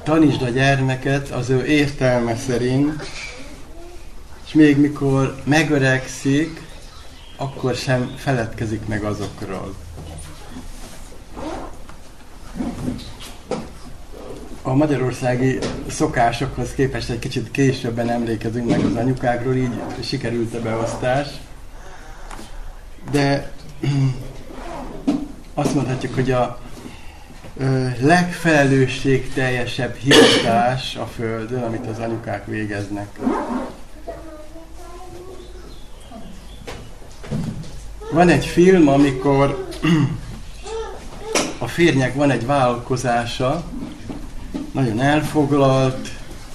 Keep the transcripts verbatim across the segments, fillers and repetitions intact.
tanítsd a gyermeket az ő értelme szerint, és még mikor megöregszik, akkor sem feledkezik meg azokról. A magyarországi szokásokhoz képest egy kicsit későbben emlékezünk meg az anyukákról, így sikerült a beosztás. De azt mondhatjuk, hogy a legfelelősségteljesebb hivatás a Földön, amit az anyukák végeznek. Van egy film, amikor a férjnek van egy vállalkozása, nagyon elfoglalt,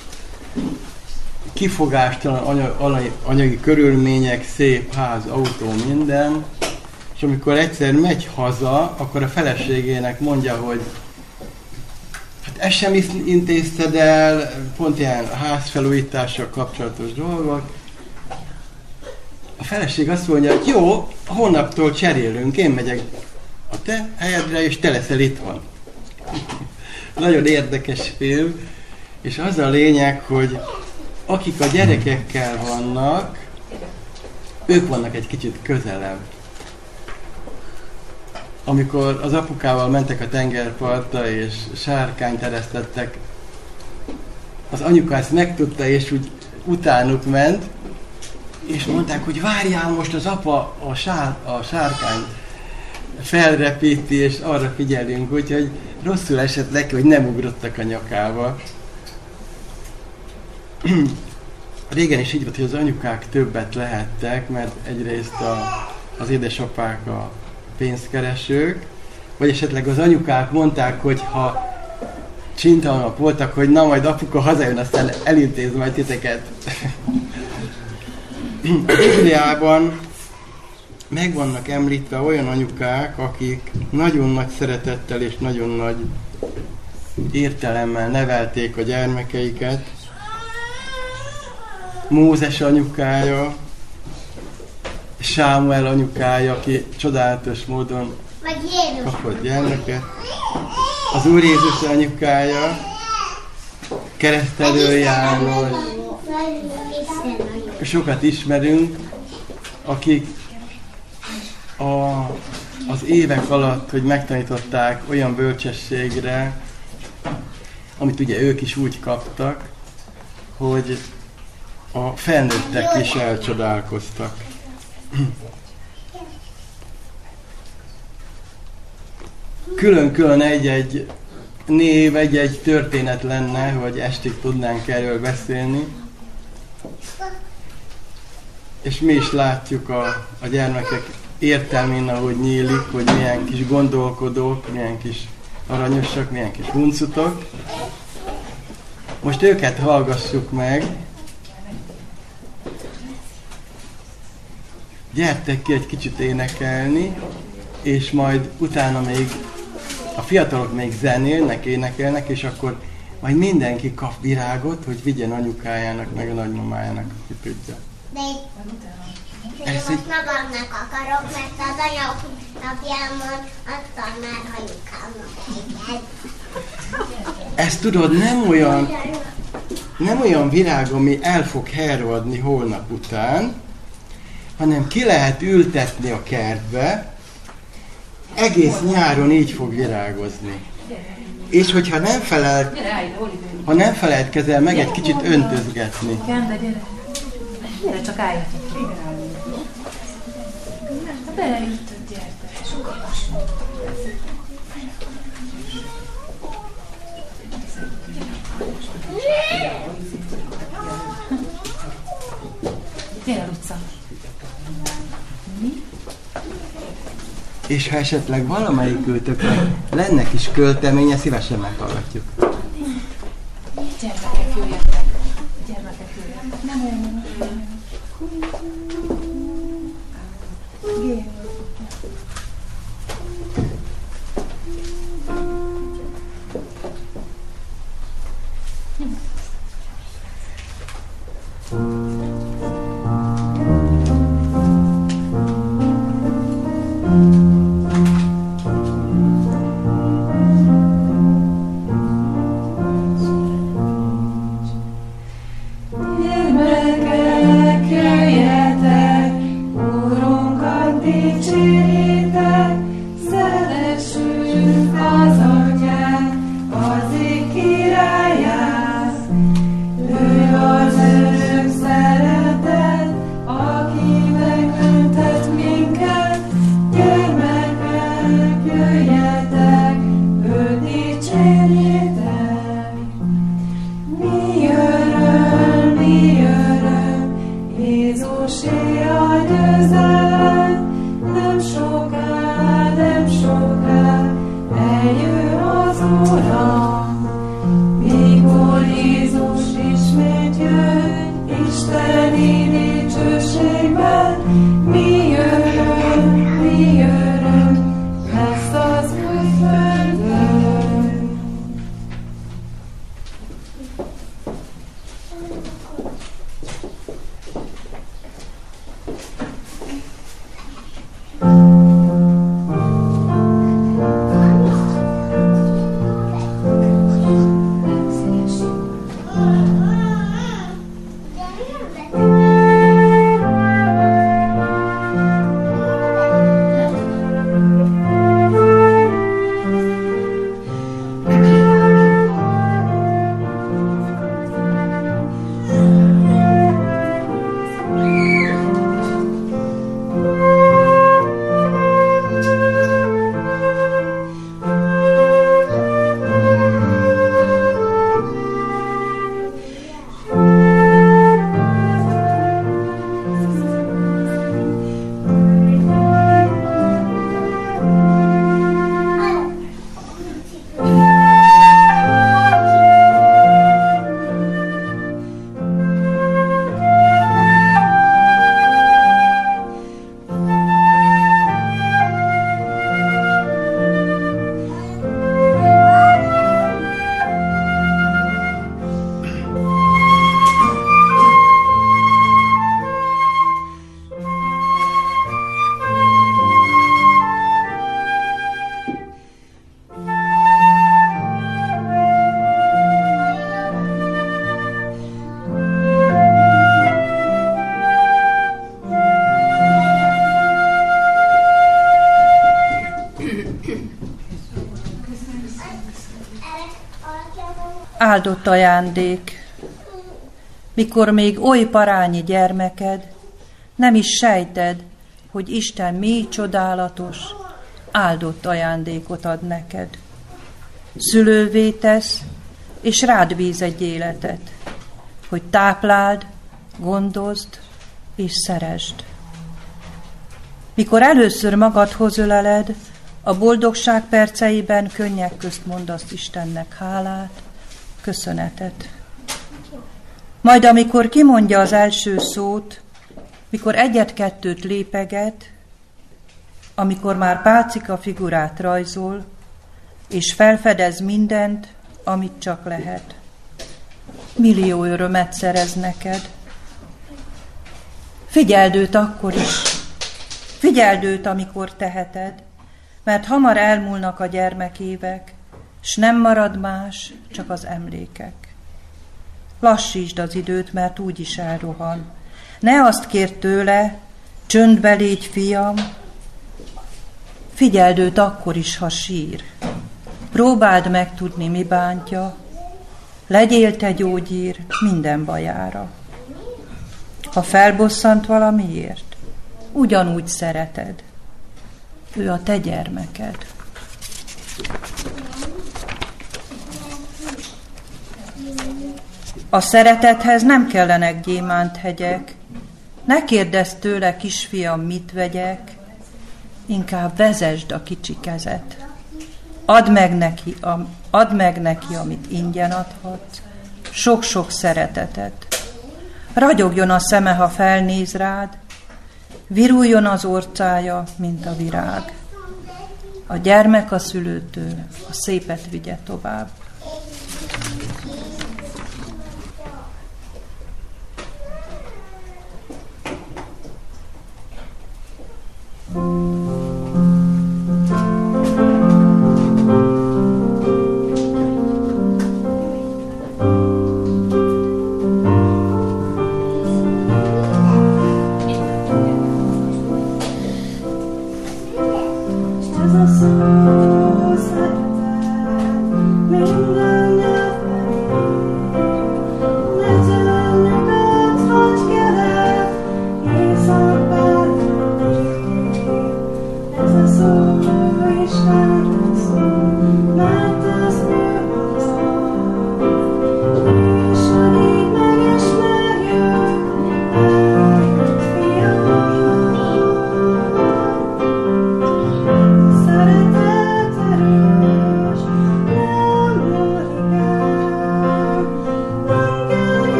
kifogástalan anyagi, anyagi körülmények, szép ház, autó, minden, és amikor egyszer megy haza, akkor a feleségének mondja, hogy hát ezt sem intézted el, pont ilyen házfelújítással kapcsolatos dolgok. A feleség azt mondja, hogy jó, holnaptól cserélünk, én megyek a te helyedre, és te leszel itthon. Nagyon érdekes film, és az a lényeg, hogy akik a gyerekekkel vannak, ők vannak egy kicsit közelebb. Amikor az apukával mentek a tengerpartra, és sárkányt eresztettek, az anyuka ezt megtudta, és úgy utánuk ment, és mondták, hogy várjál, most az apa a, sár, a sárkányt felrepíti, és arra figyelünk, úgyhogy rosszul esett neki, hogy nem ugrottak a nyakába. Régen is így volt, hogy az anyukák többet lehettek, mert egyrészt a, az édesapák a pénzkeresők, vagy esetleg az anyukák mondták, hogy ha csintalanok voltak, hogy na majd apuka hazajön, aztán elintéz majd titeket. A Bibliában meg vannak említve olyan anyukák, akik nagyon nagy szeretettel és nagyon nagy értelemmel nevelték a gyermekeiket. Mózes anyukája, Sámuel anyukája, aki csodálatos módon kapott gyermeket. Az Úr Jézus anyukája, Keresztelő János, sokat ismerünk, akik a, az évek alatt, hogy megtanították olyan bölcsességre, amit ugye ők is úgy kaptak, hogy a felnőttek is elcsodálkoztak. Külön-külön egy-egy név, egy-egy történet lenne, hogy estig tudnánk erről beszélni. És mi is látjuk a, a gyermekek értelmén, ahogy nyílik, hogy milyen kis gondolkodók, milyen kis aranyosak, milyen kis huncutok. Most őket hallgassuk meg. Gyertek ki egy kicsit énekelni, és majd utána még a fiatalok még zenélnek, énekelnek, és akkor majd mindenki kap virágot, hogy vigyen anyukájának, meg a nagymamájának, aki tudja. De én most magamnak akarok, mert az anyapjámon adtam már anyukámnak egyet. Ezt tudod, nem olyan, nem olyan virág, ami el fog hervadni holnap után, hanem ki lehet ültetni a kertbe, egész nyáron így fog virágozni. És hogyha nem felel, ha nem felejtkezel meg egy kicsit öntözgetni. Gyere, csak álljatok. Ha beleütött, gyertek. Gyere, Luca. Mi? És ha esetleg valamelyikőtöknek lenne kis költeménye, szívesen meghallgatjuk. Gyermekek jöjjetek. Gyermekek jöjjetek. Nem olyan. dicsérjétek, szeressük az Atyát, az ég királyát. Ő az örök szeretet, aki megmentett minket, gyermekek, jöjjetek, őt dicsérjétek. Mi öröm, mi öröm, Jézusé a győzelem, nem soká, nem soká, eljön az Uram. Mikor Jézus ismét jön, Isteni dicsőségben, mi öröm, mi öröm, lesz az új földön. Áldott ajándék, mikor még oly parányi gyermeked, nem is sejted, hogy Isten mély csodálatos, áldott ajándékot ad neked. Szülővé tesz, és rád bíz egy életet, hogy tápláld, gondozd és szeresd. Mikor először magadhoz öleled, a boldogság perceiben könnyek közt mondasz Istennek hálát, köszönetet. Majd amikor kimondja az első szót, mikor egyet-kettőt lépeget, amikor már pácika figurát rajzol, és felfedez mindent, amit csak lehet. Millió örömet szerez neked. Figyeld őt akkor is. Figyeld őt, amikor teheted, mert hamar elmúlnak a gyermekévek, s nem marad más, csak az emlékek. Lassítsd az időt, mert úgy is elrohan. Ne azt kérd tőle, csöndbe légy, fiam. Figyeld őt akkor is, ha sír. Próbáld megtudni, mi bántja. Legyél te gyógyír minden bajára. Ha felbosszant valamiért, ugyanúgy szereted. Ő a te gyermeked. A szeretethez nem kellenek gyémánthegyek. Ne kérdezz tőle, kisfiam, mit vegyek, inkább vezesd a kicsi kezet. Add meg neki, am, add meg neki, amit ingyen adhat, sok-sok szeretetet. Ragyogjon a szeme, ha felnéz rád, viruljon az orcája, mint a virág. A gyermek a szülőtől a szépet vigye tovább.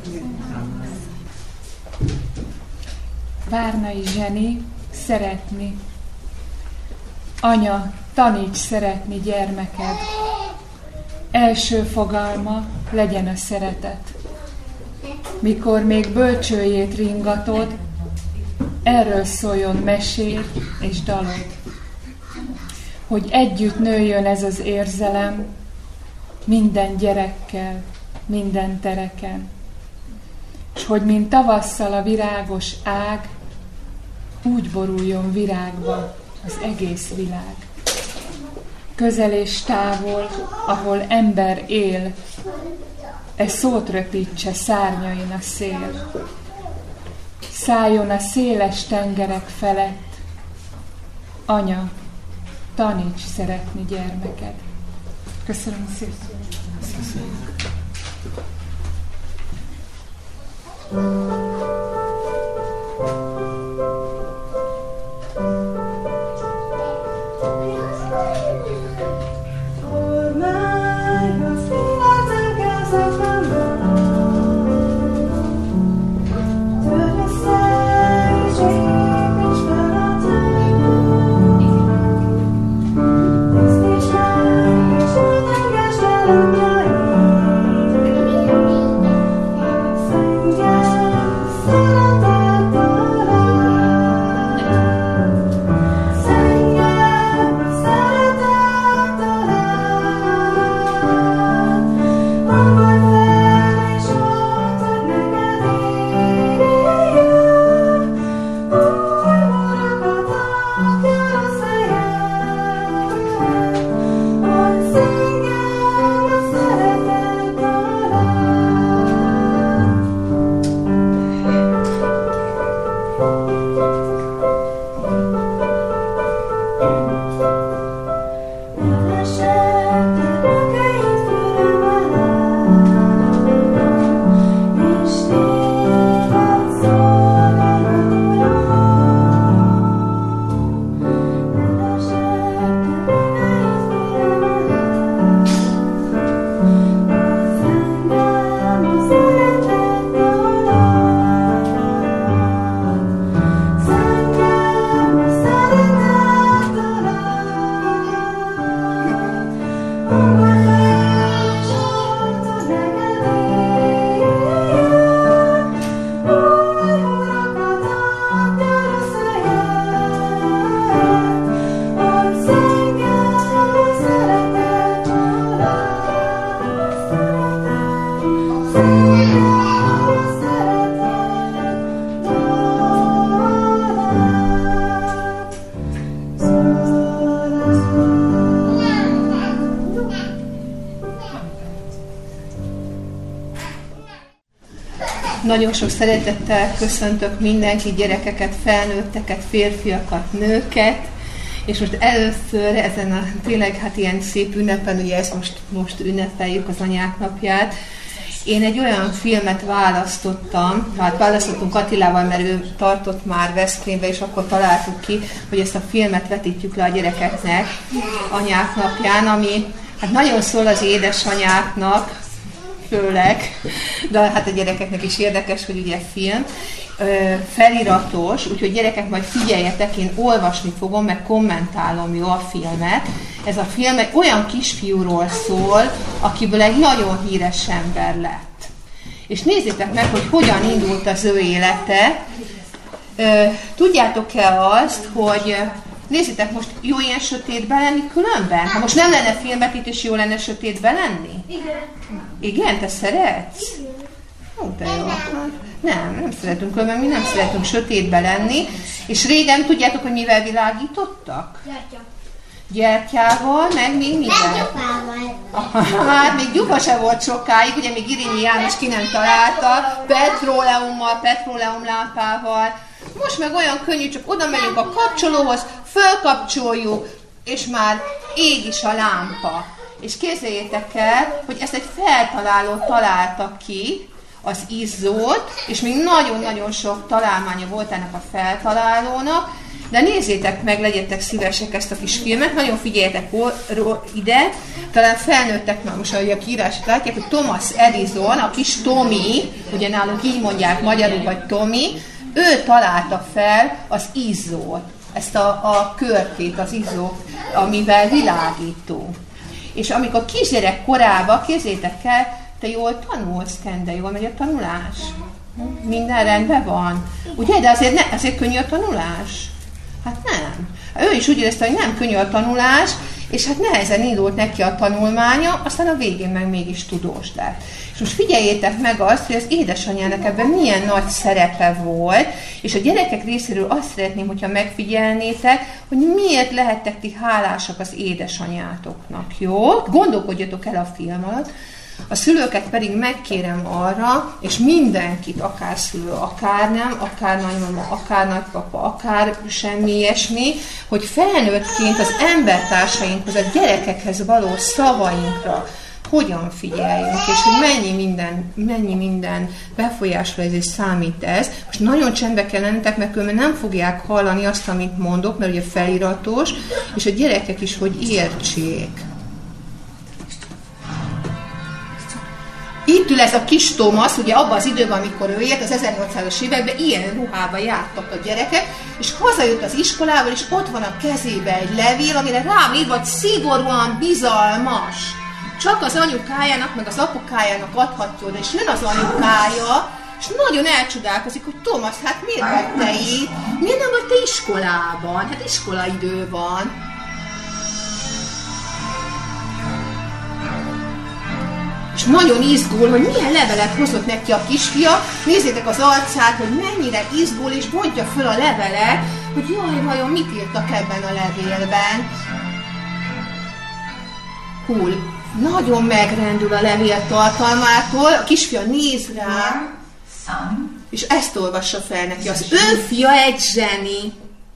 Várnai Zseni, szeretni. Anya, taníts szeretni gyermeked. Első fogalma legyen a szeretet. Mikor még bölcsőjét ringatod, erről szóljon mesél és dalod. Hogy együtt nőjön ez az érzelem minden gyerekkel, minden tereken. S hogy mint tavasszal a virágos ág, úgy boruljon virágba az egész világ. Közel és távol, ahol ember él, e szót röpítse szárnyain a szél. Szálljon a széles tengerek felett, anya, taníts szeretni gyermeked. Köszönöm szépen. Köszönöm. Nagyon sok szeretettel köszöntök mindenki, gyerekeket, felnőtteket, férfiakat, nőket, és most először ezen a tényleg hát ilyen szép ünnepen, ugye ezt most, most ünnepeljük az anyák napját, én egy olyan filmet választottam, hát választottunk Attilával, mert ő tartott már Veszprémbe, és akkor találtuk ki, hogy ezt a filmet vetítjük le a gyerekeknek anyák napján, ami hát nagyon szól az édesanyáknak, főleg, de hát a gyerekeknek is érdekes, hogy ugye film, feliratos, úgyhogy gyerekek, majd figyeljetek, én olvasni fogom, meg kommentálom, jó, a filmet. Ez a film egy olyan kisfiúról szól, akiből egy nagyon híres ember lett. És nézzétek meg, hogy hogyan indult az ő élete. Tudjátok-e azt, hogy nézzétek, most jó ilyen sötétben lenni különben? Ha most nem lenne filmet itt, és jó lenne sötétben lenni? Igen. Igen, te szeretsz? Ó, de jó. Nem, nem szeretünk különben, mi nem szeretünk sötétben lenni. És régen tudjátok, hogy mivel világítottak? Gyertya. Gyertyával, meg még mivel? Nem gyufával. Hát még gyufa se volt sokáig, ugye még Irinyi János ki nem találta, petróleummal, petróleumlámpával. Most meg olyan könnyű, csak oda megyünk a kapcsolóhoz, fölkapcsoljuk, és már ég is a lámpa. És képzeljétek el, hogy ezt egy feltaláló találta ki, az izzót, és még nagyon-nagyon sok találmánya volt ennek a feltalálónak, De nézzétek meg, legyetek szívesek ezt a kis filmet, nagyon figyeljetek ide, talán felnőttek már most, ahogy a kiírását látják, hogy Thomas Edison, a kis Tommy, ugye nálunk így mondják magyarul, vagy Tommy, ő találta fel az izzót, ezt a, a körtét, az izzót, amivel világítunk. És amikor kisgyerek korában, képzeljétek el, te jól tanulsz, Kende, jól megy a tanulás? Minden rendben van. Ugye, de azért, ne, azért könnyű a tanulás? Hát nem. Ő is úgy érezte, hogy nem könnyű a tanulás, és hát nehezen indult neki a tanulmánya, aztán a végén meg mégis tudós lett. És most figyeljétek meg azt, hogy az édesanyjának ebben milyen nagy szerepe volt, és a gyerekek részéről azt szeretném, hogyha megfigyelnétek, hogy miért lehettek ti hálásak az édesanyátoknak, jó? Gondolkodjatok el a film alatt. A szülőket pedig megkérem arra, és mindenkit, akár szülő, akár nem, akár nagymama, akár nagypapa, akár semmi ilyesmi, hogy felnőttként az embertársainkhoz, a gyerekekhez való szavainkra hogyan figyeljünk, és hogy mennyi minden, mennyi minden befolyásra ez és számít ez. Most nagyon csendbe kell lennetek, mert különben nem fogják hallani azt, amit mondok, mert ugye feliratos, és a gyerekek is, hogy értsék. Itt ül ez a kis Thomas, ugye abban az időben, amikor ő élt, az ezernyolcszázas években ilyen ruhában jártak a gyerekek, és hazajött az iskolával, és ott van a kezébe egy levél, amire rám írva, hogy szigorúan bizalmas. Csak az anyukájának, meg az apukájának adhatja oda, és jön az anyukája, és nagyon elcsodálkozik, hogy Thomas, hát miért vagy te itt? Miért nem vagy te iskolában? Hát iskolaidő van. És nagyon izgul, hogy milyen levelet hozott neki a kisfia. Nézzétek az arcát, hogy mennyire izgul, és bontja föl a levelet, hogy jaj, vajon mit írtak ebben a levélben. Cool. Nagyon megrendül a levél tartalmától, a kisfia néz rá, és ezt olvassa fel neki. Az ő fia egy zseni.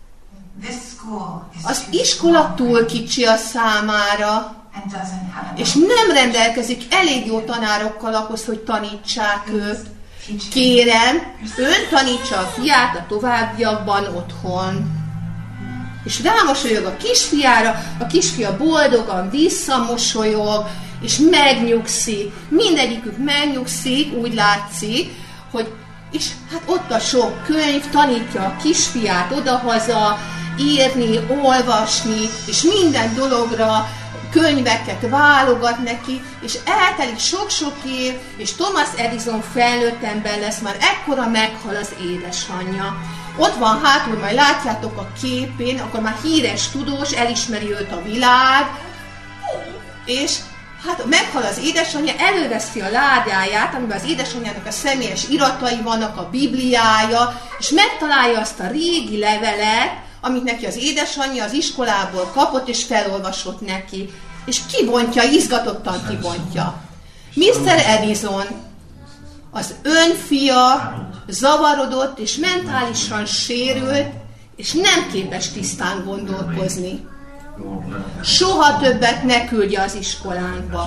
Az iskola túl kicsi a számára, és nem rendelkezik elég jó tanárokkal ahhoz, hogy tanítsák őt. Kérem, ön tanítsa a fiát a továbbiakban otthon. És rámosolyog a kisfiára, a kisfia boldogan visszamosolyog, és megnyugszik. Mindegyikük megnyugszik, úgy látszik, hogy és hát ott a sok könyv tanítja a kisfiát odahaza, írni, olvasni, és minden dologra könyveket válogat neki, és eltelik sok-sok év, és Thomas Edison felnőtt ember lesz, már ekkora meghal az édesanyja. Ott van hátul, majd látjátok a képén, akkor már híres tudós, elismeri őt a világ, és hát meghal az édesanyja, előveszi a ládáját, amiben az édesanyjának a személyes iratai vannak, a Bibliája, és megtalálja azt a régi levelet, amit neki az édesanyja az iskolából kapott, és felolvasott neki. És kibontja, izgatottan kibontja. miszter Edison, az ön fia zavarodott és mentálisan sérült, és nem képes tisztán gondolkozni. Soha többet ne küldje az iskolánkba.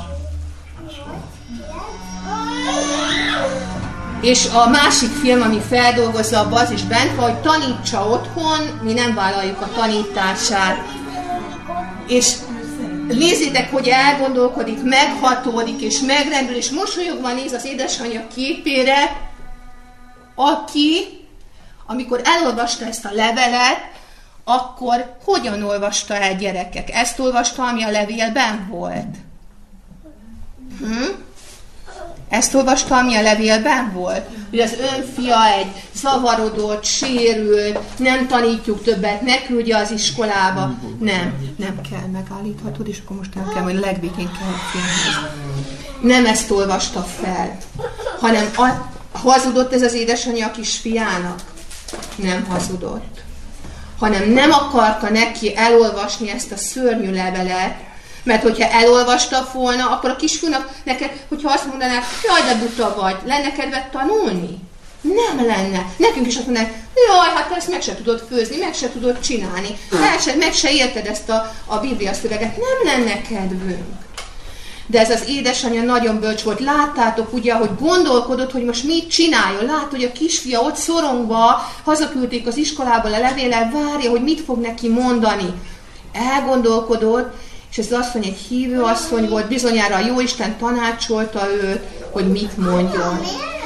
És a másik film, ami feldolgozza, abban az is bent van, hogy tanítsa otthon, mi nem vállaljuk a tanítását. És nézzétek, hogy elgondolkodik, meghatódik, és megrendül, és mosolyogva néz az édesanyja képére, aki, amikor elolvasta ezt a levelet, akkor hogyan olvasta el, gyerekek? Ezt olvasta, ami a levélben volt? Hm? Ezt olvasta, ami a levélben volt? Hogy az ön fia egy zavarodott, sérült, nem tanítjuk többet, ne küldje az iskolába. Nem, nem kell, megállíthatod, és akkor most nem kell, majd a legvégén kell a filmhez. Nem ezt olvasta fel, hanem a, hazudott ez az édesanyja a kisfiának? Nem hazudott. Hanem nem akarta neki elolvasni ezt a szörnyű levelet, mert hogyha elolvasta volna, akkor a kisfiúnak neked, hogyha azt mondanák, jaj, de buta vagy, lenne kedved tanulni? Nem lenne. Nekünk is azt mondanák, jaj, hát te ezt meg se tudod főzni, meg se tudod csinálni, meg se, meg se érted ezt a, a Biblia szöveget, nem lenne kedvünk. De ez az édesanyja nagyon bölcs volt. Láttátok ugye, hogy gondolkodott, hogy most mit csináljon. Lát, hogy a kisfia ott szorongva, hazaküldték az iskolából a levéllel, várja, hogy mit fog neki mondani. Elgondolkodott, és ez az asszony egy hívő asszony volt, bizonyára a Jóisten tanácsolta őt, hogy mit mondjon.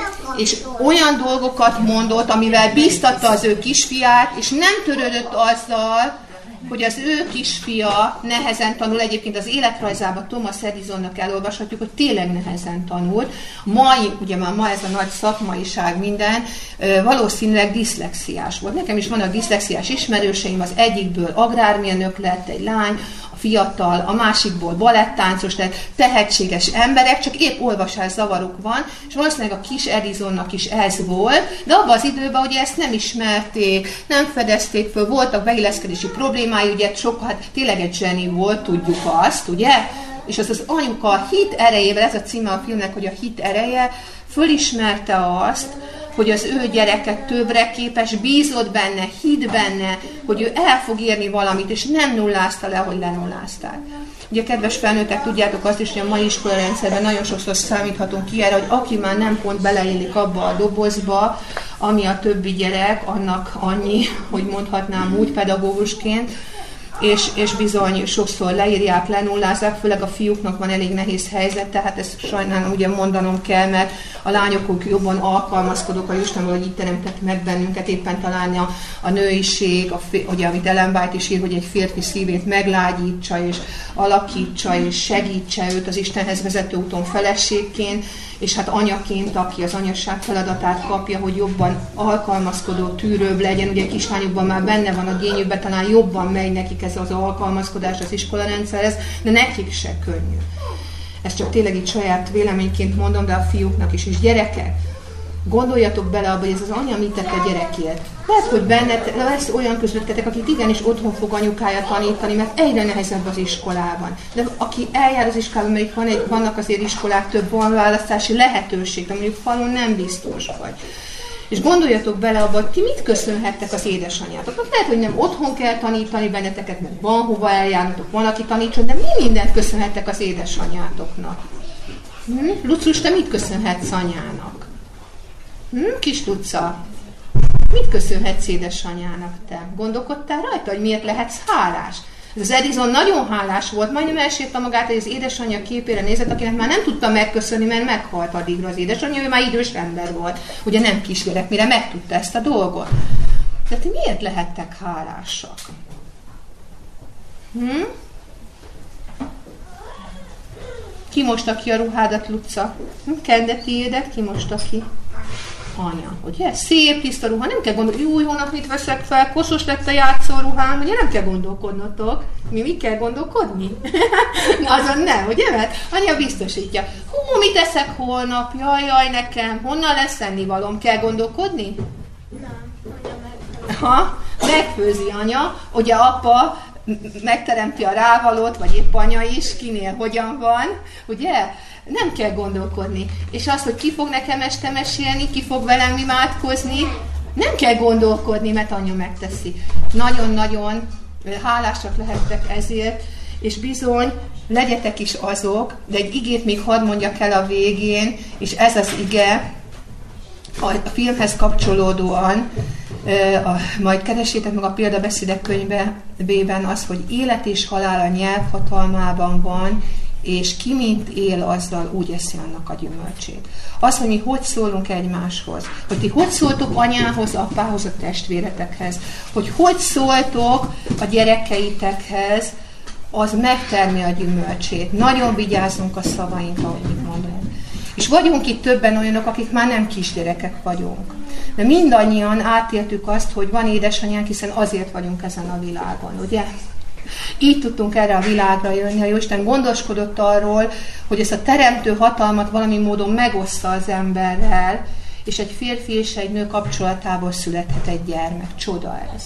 És olyan dolgokat mondott, amivel bíztatta az ő kisfiát, és nem törődött azzal, hogy az ő kisfia nehezen tanul. Egyébként az életrajzában Thomas Edisonnak elolvashatjuk, hogy tényleg nehezen tanult. Mai, ugye már ma ez a nagy szakmaiság minden, valószínűleg diszlexiás volt. Nekem is vannak diszlexiás ismerőseim, az egyikből agrármérnök lett egy lány, a fiatal, a másikból balettáncos lett, tehetséges emberek, csak épp olvasás zavaruk van, és valószínűleg a kis Edisonnak is ez volt, de abban az időben ugye ezt nem ismerték, nem fedezték föl, voltak beilleszkedési problémái, ugye sok, hát tényleg egy zseni volt, tudjuk azt, ugye? És az az anyuka a hit erejével, ez a címe a filmnek, hogy a hit ereje, fölismerte azt, hogy az ő gyereke többre képes, bízott benne, hitt benne, hogy ő el fog érni valamit, és nem nullázta le, hogy lenullázták. Ugye, kedves felnőttek, tudjátok azt is, hogy a mai iskolarendszerben nagyon sokszor számíthatunk ki erre, hogy aki már nem pont beleillik abba a dobozba, ami a többi gyerek, annak annyi, hogy mondhatnám úgy pedagógusként, és, és bizony sokszor leírják, lenullázzák, főleg a fiúknak van elég nehéz helyzet, tehát ezt sajnálom ugye mondanom kell, mert a lányok jobban alkalmazkodok a Istenből, hogy így teremtett meg bennünket, éppen talán a, a nőiség, a, ugye, amit Ellen White is ír, hogy egy férfi szívét meglágyítsa, és alakítsa, és segítse őt az Istenhez vezető úton feleségként, és hát anyaként, aki az anyasság feladatát kapja, hogy jobban alkalmazkodó, tűrőbb legyen. Ugye kislányokban már benne van a génjükben, talán jobban megy nekik ez az alkalmazkodás az iskolarendszerhez, de nekik se könnyű. Ezt csak tényleg így saját véleményként mondom, de a fiúknak is. És gyerekek, gondoljatok bele abba, hogy ez az anya mit tett a gyerekért. Lehet, hogy benned lesz olyan közöttetek, akit igenis otthon fog anyukája tanítani, mert egyre nehezebb az iskolában. De aki eljár az iskolában, mert van egy, vannak azért iskolák, több van választási lehetőség, de mondjuk falun nem biztos vagy. És gondoljatok bele abba, hogy ti mit köszönhettek az édesanyjátoknak. Lehet, hogy nem otthon kell tanítani benneteket, mert van hova eljárnatok, van, aki tanítson, de mi mindent köszönhettek az édesanyjátoknak? Hm? Lucus, te mit köszönhetsz anyának? Hm? Kis Luca, mit köszönhetsz édesanyának te? Gondolkodtál rajta, hogy miért lehetsz hálás? Ez az Edison nagyon hálás volt, majdnem elsírta magát, hogy az édesanyja képére nézett, akinek már nem tudta megköszönni, mert meghalt addigra az édesanyja, ő már idős ember volt. Ugye nem kisgyerek, mire megtudta ezt a dolgot. De ti miért lehettek hálásak? Hm? Ki mosta ki a ruhádat, Luca? Kende tiédet, ki mosta ki? Anya, ugye? Szép, tiszta ruha, nem kell gondolni, jó, hónap mit veszek fel, koszos lett a játszóruhám, ugye nem kell gondolkodnotok. Mi mit kell gondolkodni? Na, azon nem, ugye? Mert anya biztosítja. Hú, mit eszek holnap? Jaj, jaj, nekem, honnan lesz ennivalom? Kell gondolkodni? Nem, anya meg. Ha, megfőzi anya, ugye apa megteremti a rávalót, vagy épp anya is, kinél hogyan van, ugye? Nem kell gondolkodni. És az, hogy ki fog nekem este mesélni, ki fog velem imádkozni, nem kell gondolkodni, mert anya megteszi. Nagyon-nagyon hálásak lehettek ezért, és bizony, legyetek is azok, de egy igét még hadd mondjak el a végén, és ez az ige a filmhez kapcsolódóan, a, majd keresétek meg a példabeszédek könyvében az, hogy élet és halál a nyelv hatalmában van, és ki mint él, azzal úgy eszi annak a gyümölcsét. Az, hogy mi hogy szólunk egymáshoz, hogy ti hogy szóltok anyához, apához, a testvéretekhez, hogy hogy szóltok a gyerekeitekhez, az megtermi a gyümölcsét. Nagyon vigyázzunk a szavainkra, ahogy mit mondunk. És vagyunk itt többen olyanok, akik már nem kisgyerekek vagyunk. De mindannyian átéltük azt, hogy van édesanyánk, hiszen azért vagyunk ezen a világon, ugye? Így tudtunk erre a világra jönni, a Jóisten gondoskodott arról, hogy ezt a teremtő hatalmat valami módon megossza az emberrel, és egy férfi és egy nő kapcsolatából születhet egy gyermek. Csoda ez.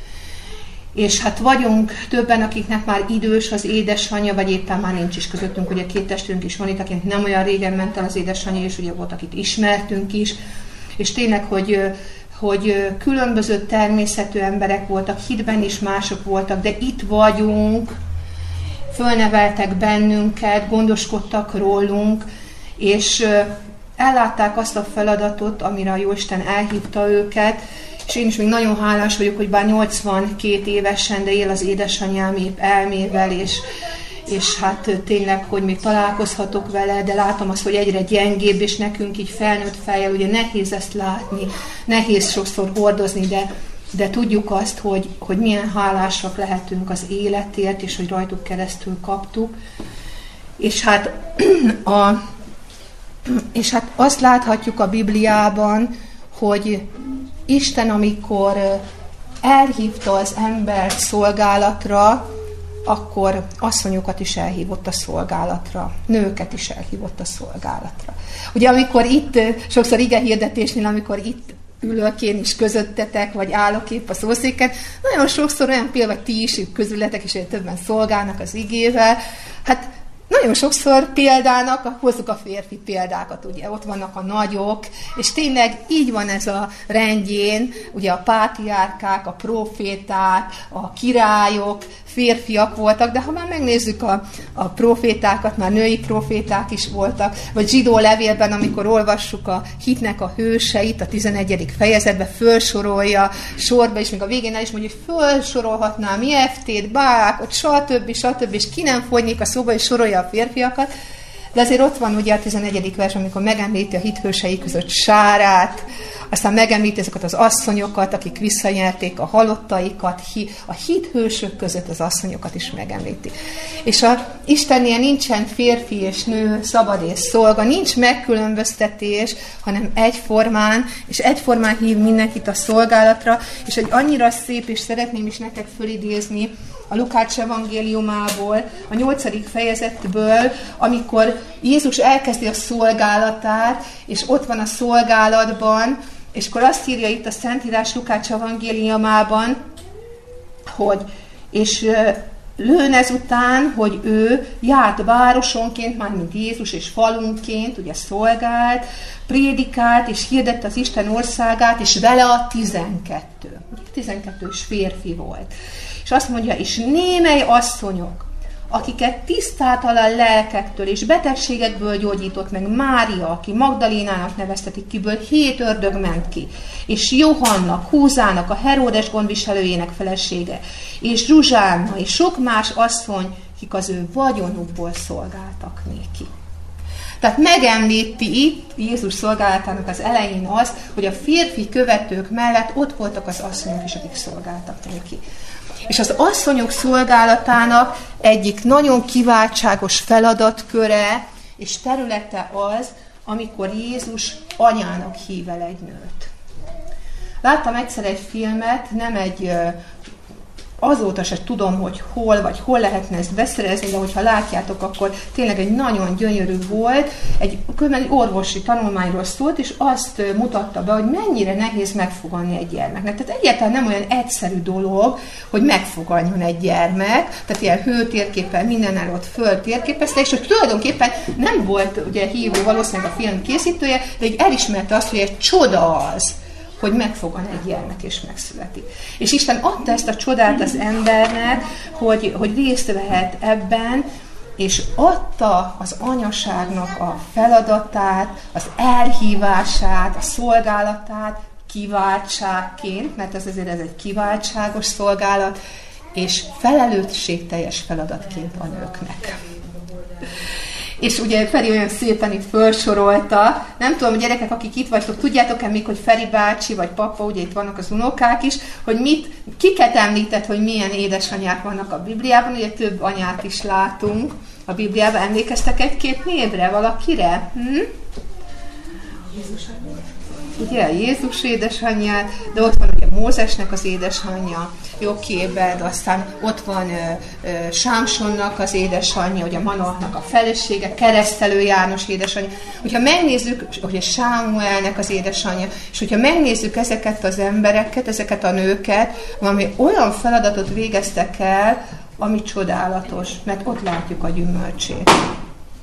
És hát vagyunk többen, akiknek már idős az édesanyja, vagy éppen már nincs is közöttünk, ugye két testvérünk is van itt, akinek nem olyan régen ment el az édesanyja, és ugye volt, akit ismertünk is, és tényleg, hogy hogy különböző természetű emberek voltak, hitben is mások voltak, de itt vagyunk, fölneveltek bennünket, gondoskodtak rólunk, és ellátták azt a feladatot, amire a Jóisten elhívta őket, és én is még nagyon hálás vagyok, hogy bár nyolcvankét évesen, de él az édesanyám épp elmével, és, és hát tényleg, hogy még találkozhatok vele, de látom azt, hogy egyre gyengébb, és nekünk így felnőtt fejjel, ugye nehéz ezt látni, nehéz sokszor hordozni, de, de tudjuk azt, hogy, hogy milyen hálásak lehetünk az életért, és hogy rajtuk keresztül kaptuk. És hát, a, és hát azt láthatjuk a Bibliában, hogy Isten, amikor elhívta az embert szolgálatra, akkor asszonyokat is elhívott a szolgálatra, nőket is elhívott a szolgálatra. Ugye amikor itt, sokszor igehirdetésnél, amikor itt ülök én is közöttetek, vagy állok épp a szószéken, nagyon sokszor olyan például, vagy ti is közületek, és többen szolgálnak az igével, hát nagyon sokszor példának, hozzuk a férfi példákat, ugye ott vannak a nagyok, és tényleg így van ez a rendjén, ugye a pátriárkák, a proféták, a királyok, férfiak voltak, de ha már megnézzük a, a profétákat, már női proféták is voltak, vagy zsidó levélben, amikor olvassuk a hitnek a hőseit, a tizenegyedik fejezetben fölsorolja sorba, és még a végén el is mondja, hogy fölsorolhatnám Jeftét, Bárákot, stb. stb. És ki nem fogynék a szóba, és sorolja a férfiakat. De azért ott van ugye a tizenegyedik vers, amikor megemlíti a hithősei között Sárát, aztán megemlíti ezeket az asszonyokat, akik visszanyerték a halottaikat, a hithősök között az asszonyokat is megemlíti. És a Istennél nincsen férfi és nő, szabad és szolga, nincs megkülönböztetés, hanem egyformán, és egyformán hív mindenkit a szolgálatra, és egy annyira szép, és szeretném is nektek fölidézni a Lukács evangéliumából, a nyolcadik fejezetből, amikor Jézus elkezdi a szolgálatát, és ott van a szolgálatban, és akkor azt írja itt a Szentírás Lukács evangéliumában, hogy, és lőn ezután, hogy ő járt városonként, mármint Jézus, és falunként, ugye szolgált, prédikált, és hirdette az Isten országát, és vele a tizenkettő. tizenkettős férfi volt. És azt mondja, és némely asszonyok, akiket tisztátalan lelkektől és betegségekből gyógyított meg Mária, aki Magdalénának neveztetik, kiből hét ördög ment ki, és Johanna, Húzának, a Heródes gondviselőjének felesége, és Zsuzsánna, és sok más asszony, kik az ő vagyonukból szolgáltak néki. Tehát megemlíti itt Jézus szolgálatának az elején az, hogy a férfi követők mellett ott voltak az asszonyok is, akik szolgáltak neki. És az asszonyok szolgálatának egyik nagyon kiváltságos feladatköre és területe az, amikor Jézus anyának hív el egy nőt. Láttam egyszer egy filmet, nem egy, azóta se tudom, hogy hol, vagy hol lehetne ezt beszerezni, de hogyha látjátok, akkor tényleg egy nagyon gyönyörű volt, egy, egy orvosi tanulmányról szólt, és azt mutatta be, hogy mennyire nehéz megfogalni egy gyermeknek. Tehát egyáltalán nem olyan egyszerű dolog, hogy megfogaljon egy gyermek, tehát ilyen hőtérképpel mindennel ott föl térképezte, és hogy tulajdonképpen nem volt ugye hívó valószínűleg a film készítője, de így elismerte azt, hogy egy csoda az, hogy megfogan egy gyermek és megszületik. És Isten adta ezt a csodát az embernek, hogy, hogy részt vehet ebben, és adta az anyaságnak a feladatát, az elhívását, a szolgálatát kiváltságként, mert ez azért ez egy kiváltságos szolgálat, és felelősségteljes feladatként a nőknek. És ugye Feri olyan szépen itt felsorolta, nem tudom, a gyerekek, akik itt vagytok, tudjátok-e még, hogy Feri bácsi, vagy papa, ugye itt vannak az unokák is, hogy mit, kiket említett, hogy milyen édesanyák vannak a Bibliában, ugye több anyát is látunk a Bibliában. Emlékeztek egy-két névre, valakire? Hm? Jézus ugye, Jézus édesanyját, de ott van ugye Mózesnek az édesanyja, Jokébed, aztán ott van ö, ö, Sámsonnak az édesanyja, ugye Manoahnak a felesége, Keresztelő János édesanyja. Hogyha megnézzük, ugye Sámuelnek az édesanyja, és hogyha megnézzük ezeket az embereket, ezeket a nőket, valami olyan feladatot végeztek el, ami csodálatos, mert ott látjuk a gyümölcsét.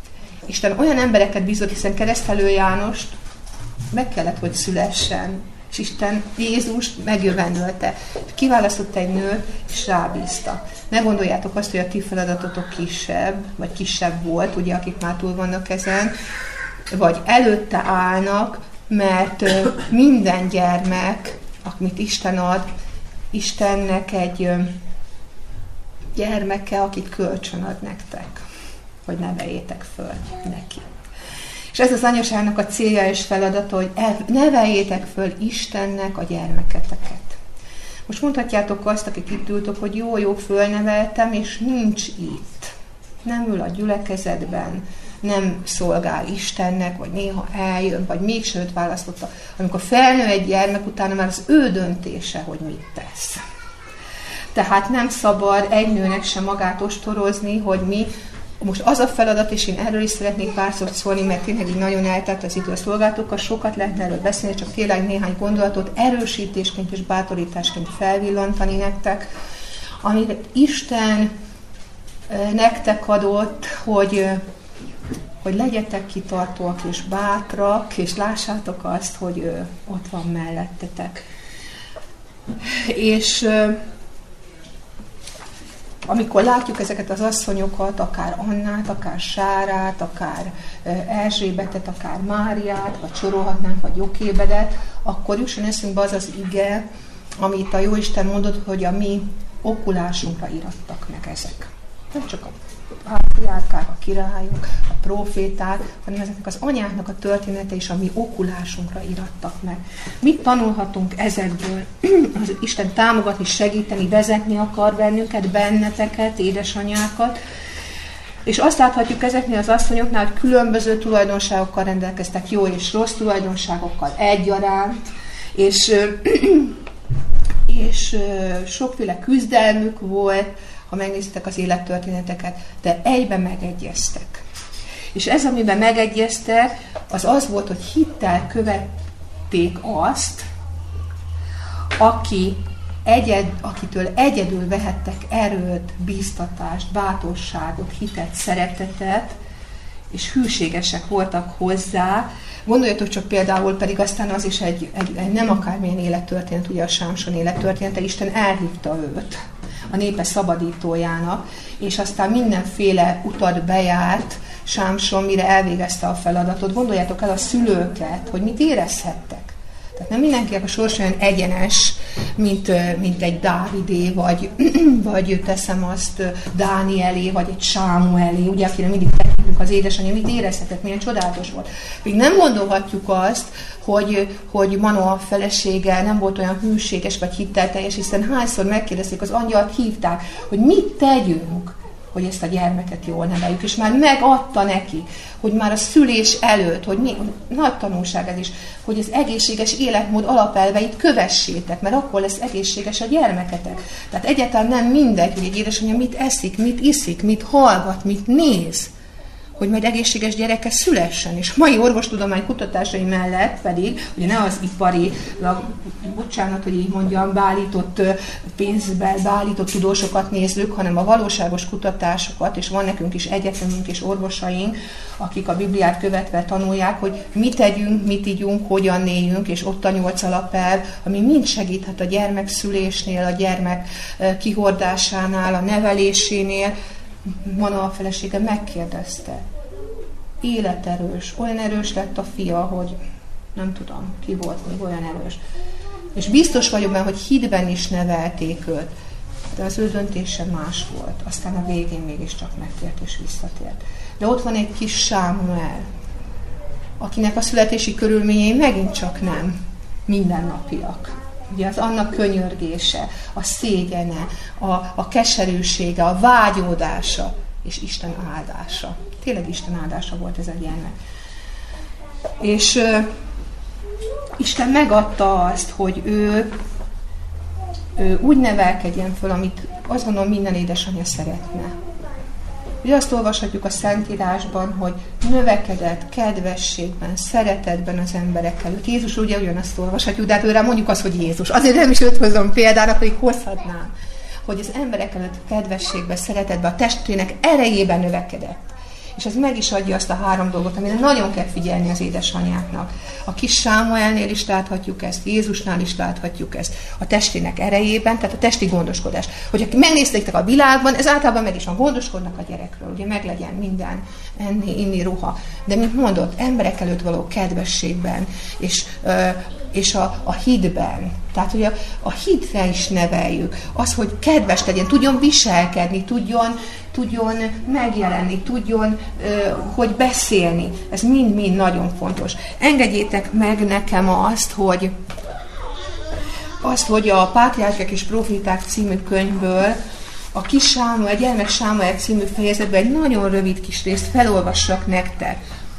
Isten olyan embereket bízott, hiszen Keresztelő Jánost meg kellett, hogy szülessen. És Isten Jézust megjövendölte. Kiválasztott egy nőt, és rábízta. Ne gondoljátok azt, hogy a ti feladatotok kisebb, vagy kisebb volt, ugye, akik már túl vannak ezen, vagy előtte állnak, mert minden gyermek, amit Isten ad, Istennek egy gyermeke, akit kölcsön ad nektek, hogy neveljétek föl neki. És ez az anyaságnak a célja és feladata, hogy neveljétek föl Istennek a gyermeketeket. Most mondhatjátok azt, akik itt ültök, hogy jó, jó, fölneveltem, és nincs itt. Nem ül a gyülekezetben, nem szolgál Istennek, vagy néha eljön, vagy mégse őt választotta. Amikor felnő egy gyermek, utána már az ő döntése, hogy mit tesz. Tehát nem szabad egy nőnek sem magát ostorozni, hogy mi, most az a feladat, és én erről is szeretnék pár szót szólni, mert tényleg így nagyon eltelt az idő a szolgálatokkal, sokat lehetne erről beszélni, csak tényleg néhány gondolatot erősítésként és bátorításként felvillantani nektek, amit Isten nektek adott, hogy, hogy legyetek kitartóak és bátrak, és lássátok azt, hogy ott van mellettetek. És amikor látjuk ezeket az asszonyokat, akár Annát, akár Sárát, akár Erzsébetet, akár Máriát, vagy sorolhatnánk, vagy Jokébedet, akkor jusson eszünkbe az az ige, amit a Jóisten mondott, hogy a mi okulásunkra irattak meg ezek. Nem csak a pátriárkák, a királyok, a próféták, hanem ezeknek az anyáknak a története is a mi okulásunkra irattak meg. Mit tanulhatunk ezekből? Az Isten támogatni, segíteni, vezetni akar bennünket, benneteket, édesanyákat. És azt láthatjuk ezeknél az asszonyoknál, hogy különböző tulajdonságokkal rendelkeztek, jó és rossz tulajdonságokkal egyaránt, és, és sokféle küzdelmük volt, ha megnézitek az élettörténeteket, de egyben megegyeztek. És ez, amiben megegyeztek, az az volt, hogy hittel követték azt, aki egyed, akitől egyedül vehettek erőt, bíztatást, bátorságot, hitet, szeretetet, és hűségesek voltak hozzá. Gondoljatok csak például, pedig aztán az is egy, egy, egy nem akármilyen élettörténet, ugye a Sámson élettörténete, Isten elhívta őt a népe szabadítójának, és aztán mindenféle utat bejárt Sámson, mire elvégezte a feladatot. Gondoljátok el a szülőket, hogy mit érezhettek. Tehát nem mindenkinek a sors olyan egyenes, mint, mint egy Dávidé, vagy, vagy teszem azt Dánielé, vagy egy Sámuelé, ugye, akire mindig tekintünk az édesanyja, mit érezhetett, milyen csodálatos volt. Még nem gondolhatjuk azt, hogy, hogy Manoah felesége nem volt olyan hűséges, vagy hittelteljes, hiszen hányszor megkérdezték, az angyalt hívták, hogy mit tegyünk, hogy ezt a gyermeket jól neveljük, és már megadta neki, hogy már a szülés előtt, hogy mi, nagy tanulság ez is, hogy az egészséges életmód alapelveit kövessétek, mert akkor lesz egészséges a gyermeketek. Tehát egyáltalán nem mindegy, hogy egy édesanyja mit eszik, mit iszik, mit hallgat, mit néz, hogy majd egészséges gyereke szülessen. És mai orvostudomány kutatásai mellett pedig, ugye ne az ipari, bocsánat, hogy így mondjam, beállított pénzben, beállított tudósokat nézzük, hanem a valóságos kutatásokat, és van nekünk is egyetemünk és orvosaink, akik a Bibliát követve tanulják, hogy mit tegyünk, mit ígyunk, hogyan éljünk, és ott a nyolc alapelv, ami mind segíthet a gyermek szülésnél, a gyermek kihordásánál, a nevelésénél. Manoah a felesége megkérdezte. Életerős, olyan erős lett a fia, hogy nem tudom, ki volt még olyan erős. És biztos vagyok benne, hogy hitben is nevelték őt, de az ő döntése más volt. Aztán a végén mégiscsak megtért és visszatért. De ott van egy kis Sámuel, akinek a születési körülményei megint csak nem mindennapiak. Ugye az annak könyörgése, a szégyene, a, a keserűsége, a vágyódása, és Isten áldása. Tényleg Isten áldása volt ez a gyermek. És uh, Isten megadta azt, hogy ő, ő úgy nevelkedjen föl, amit azt gondolom minden édesanyja szeretne. Ugye azt olvashatjuk a Szentírásban, hogy növekedett kedvességben, szeretetben az emberek előtt. Jézus ugye ugyanazt olvashatjuk, de hát őre mondjuk azt, hogy Jézus. Azért nem is őt hozom példának, hogy hozhatnám. Hogy az emberek előtt kedvességben, szeretetben, a testének erejében növekedett. És ez meg is adja azt a három dolgot, amire nagyon kell figyelni az édesanyáknak. A kis Sámuelnél is láthatjuk ezt, Jézusnál is láthatjuk ezt, a testének erejében, tehát a testi gondoskodás. Hogyha megnéztétek a világban, ez általában meg is van, gondoskodnak a gyerekről, ugye meg legyen minden, enni, inni, ruha. De mint mondott, emberek előtt való kedvességben, és, és a, a hitben, tehát hogy a, a hitre is neveljük, az, hogy kedves legyen, tudjon viselkedni, tudjon, tudjon megjelenni, tudjon, hogy beszélni. Ez mind-mind nagyon fontos. Engedjétek meg nekem azt, hogy azt, hogy a Pátriárkák és Proféták című könyvből a kis Sámuel, gyermek Sámuel című fejezetben egy nagyon rövid kis részt felolvassak nektek.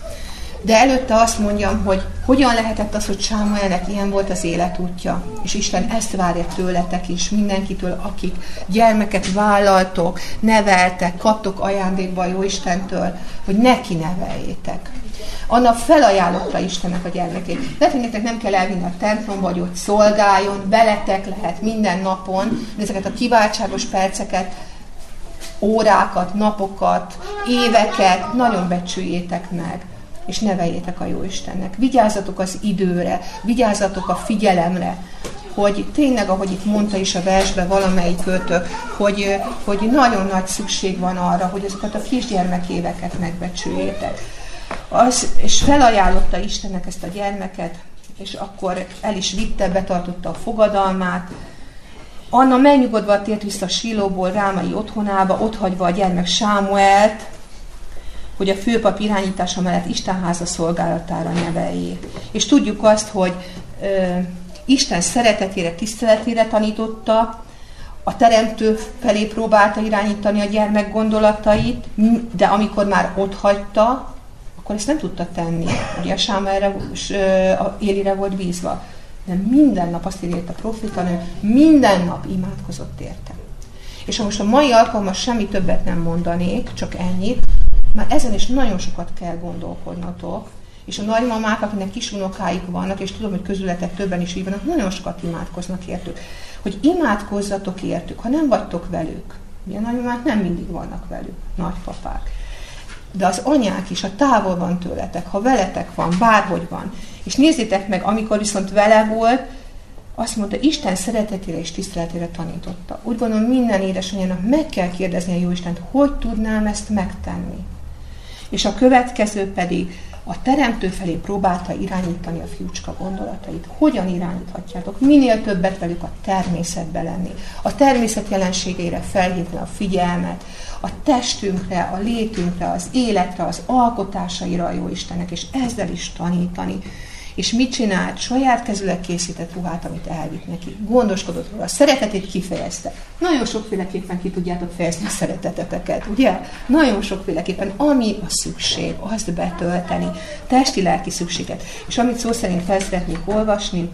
De előtte azt mondjam, hogy hogyan lehetett az, hogy Sámuelnek ilyen volt az életútja. És Isten ezt várja tőletek is, mindenkitől, akik gyermeket vállaltok, neveltek, kaptok ajándékba a Jóistentől, hogy neki neveljétek. Annak felajánlotta Istennek a gyermekét. Lehet, hogy nektek nem kell elvinni a templomba, hogy ott szolgáljon, veletek lehet minden napon, de ezeket a kiváltságos perceket, órákat, napokat, éveket nagyon becsüljétek meg, és neveljétek a Jóistennek. Vigyázzatok az időre, vigyázzatok a figyelemre, hogy tényleg, ahogy itt mondta is a versben valamelyik kötök, hogy, hogy nagyon nagy szükség van arra, hogy azokat a kisgyermekéveket megbecsüljétek. Az, és felajánlotta Istennek ezt a gyermeket, és akkor el is vitte, betartotta a fogadalmát. Anna megnyugodva tért vissza Sílóból Rámai otthonába, otthagyva a gyermek Sámuelt, hogy a főpap irányítása mellett Istenháza szolgálatára neveljék. És tudjuk azt, hogy ö, Isten szeretetére, tiszteletére tanította, a teremtő felé próbálta irányítani a gyermek gondolatait, de amikor már otthagyta, akkor ezt nem tudta tenni. Ugye a Sámuelre, a Élire volt bízva. De minden nap, azt írja a profétanő, minden nap imádkozott érte. És ha most a mai alkalommal semmi többet nem mondanék, csak ennyit, már ezen is nagyon sokat kell gondolkodnotok, és a nagymamák, akinek kisunokáik vannak, és tudom, hogy közületek többen is így vannak, nagyon sokat imádkoznak értük. Hogy imádkozzatok értük, ha nem vagytok velük. Ugye a nagymamák nem mindig vannak velük, nagypapák. De az anyák is, a távol van tőletek, ha veletek van, bárhogy van. És nézzétek meg, amikor viszont vele volt, azt mondta, Isten szeretetére és tiszteletére tanította. Úgy gondolom, minden édesanyjának meg kell kérdezni a Jóistent, hogy tudnám ezt megtenni. És a következő pedig a teremtő felé próbálta irányítani a fiúcska gondolatait. Hogyan irányíthatjátok? Minél többet velük a természetbe lenni. A természet jelenségeire felhívni a figyelmet, a testünkre, a létünkre, az életre, az alkotásaira a Jóistennek, és ezzel is tanítani. És mit csinált? Saját kezűleg készített ruhát, amit elvitt neki. Gondoskodott róla. A szeretetét kifejezte. Nagyon sokféleképpen ki tudjátok fejezni a szereteteteket, ugye? Nagyon sokféleképpen. Ami a szükség, azt betölteni. Testi-lelki szükséget. És amit szó szerint fel szeretnék olvasni,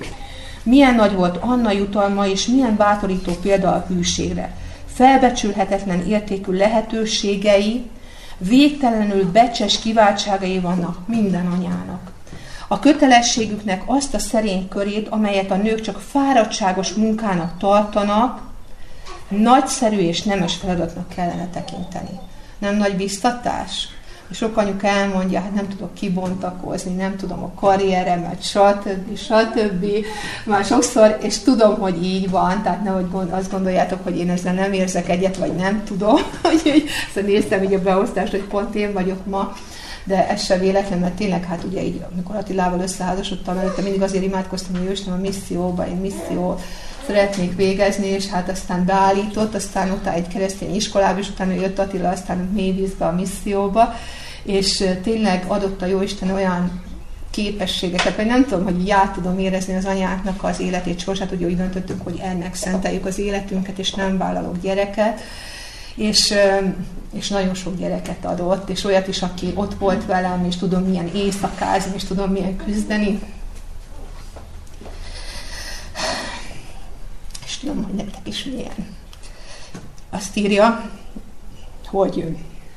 milyen nagy volt Anna jutalma, és milyen bátorító példa a hűségre. Felbecsülhetetlen értékű lehetőségei, végtelenül becses kiváltságai vannak minden anyának. A kötelességüknek azt a szerény körét, amelyet a nők csak fáradtságos munkának tartanak, nagyszerű és nemes feladatnak kellene tekinteni. Nem nagy biztatás? Sok anyuka elmondja, hát nem tudok kibontakozni, nem tudom a karrieremet, stb. stb. Már sokszor, és tudom, hogy így van, tehát nehogy azt gondoljátok, hogy én ezzel nem érzek egyet, vagy nem tudom. Úgyhogy szóval néztem így a beosztást, hogy pont én vagyok ma, de ez se véletlen, mert tényleg, hát ugye így, amikor Attilával összeházasodtam előtte, mindig azért imádkoztam, hogy jöttem a misszióba, én misszió szeretnék végezni, és hát aztán beállított, aztán utána egy keresztény iskolába, és utána jött Attila, aztán mélyvízbe a misszióba, és tényleg adott a Jóisten olyan képességeket, vagy nem tudom, hogy így át tudom érezni az anyáknak az életét, sorsát, ugye úgy döntöttünk, hogy ennek szenteljük az életünket, és nem vállalok gyereket, és, és nagyon sok gyereket adott, és olyat is, aki ott volt velem, és tudom milyen éjszakázni, és tudom milyen küzdeni. És tudom, hogy nektek is milyen. Azt írja, hogy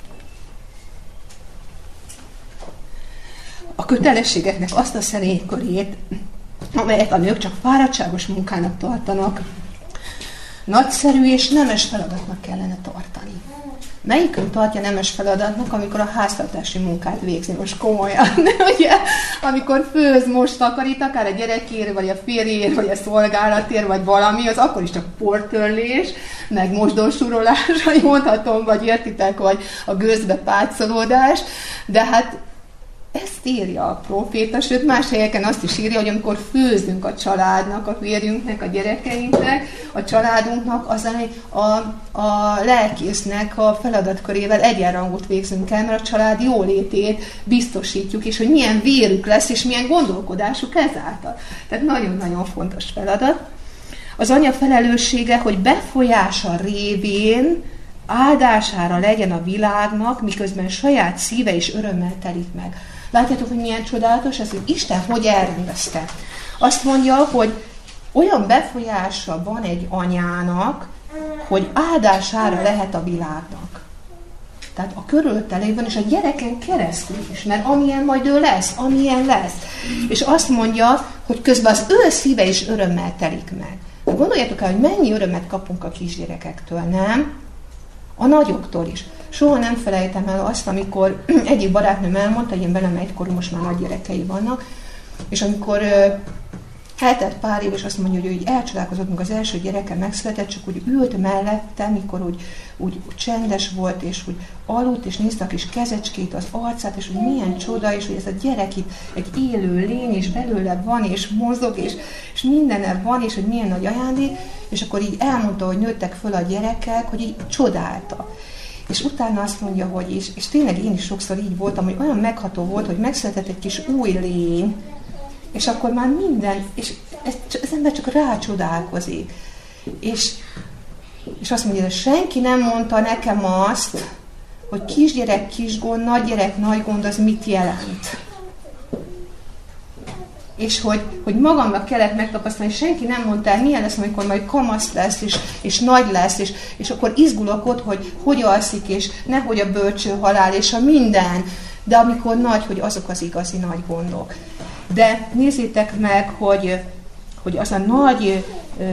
a kötelességeknek azt a szerény körét, amelyet a nők csak fáradtságos munkának tartanak, nagyszerű és nemes feladatnak kellene tartani. Melyikünk tartja nemes feladatnak, amikor a háztartási munkát végzi, most komolyan, de ugye, amikor főz, most takarít, akár a gyerekért, vagy a férjéért, vagy a szolgálatért, vagy valami, az akkor is csak portörlés, meg mosdósúrolás, vagy mondhatom, vagy értitek, vagy a gőzbe pácolódás, de hát ezt írja a próféta, sőt más helyeken azt is írja, hogy amikor főzünk a családnak, a férjünknek, a gyerekeinknek, a családunknak, az a, a, a lelkésznek a feladatkörével egyenrangot végzünk el, mert a család jólétét biztosítjuk, és hogy milyen vérük lesz, és milyen gondolkodásuk ezáltal. Tehát nagyon-nagyon fontos feladat. Az anya felelőssége, hogy befolyása révén áldására legyen a világnak, miközben saját szíve is örömmel telik meg. Látjátok, hogy milyen csodálatos ez, hogy Isten hogy elrendezte. Azt mondja, hogy olyan befolyása van egy anyának, hogy áldására lehet a világnak. Tehát a körülötte lévőn és a gyereken keresztül is, mert amilyen majd ő lesz, amilyen lesz. És azt mondja, hogy közben az ő szíve is örömmel telik meg. Gondoljátok el, hogy mennyi örömet kapunk a kisgyerekektől, nem? A nagyoktól is. Soha nem felejtem el azt, amikor egyik barátnőm elmondta, hogy én velem egykorú, most már nagy gyerekei vannak, és amikor eltelt pár év, és azt mondja, hogy ő így elcsodálkozott, amikor az első gyereke megszületett, csak úgy ült mellette, mikor úgy, úgy csendes volt, és úgy aludt, és nézte a kis kezecskét, az arcát, és hogy milyen csoda, és hogy ez a gyerek itt egy élő lény, és belőle van, és mozog, és, és mindenne van, és hogy milyen nagy ajándék, és akkor így elmondta, hogy nőttek föl a gyerekek, hogy így csodálta. És utána azt mondja, hogy is, és tényleg én is sokszor így voltam, hogy olyan megható volt, hogy megszületett egy kis új lény, és akkor már minden, és ez, az ember csak rácsodálkozik. És, és azt mondja, hogy senki nem mondta nekem azt, hogy kisgyerek, kisgond, nagygyerek, nagy gond, az mit jelent. És hogy, hogy magamnak kellett megtapasztalni, senki nem mondta el, milyen lesz, amikor majd kamasz lesz, és, és nagy lesz, és, és akkor izgulok ott, hogy hogy alszik, és nehogy a bölcső halál, és a minden. De amikor nagy, hogy azok az igazi nagy gondok. De nézzétek meg, hogy, hogy az a nagy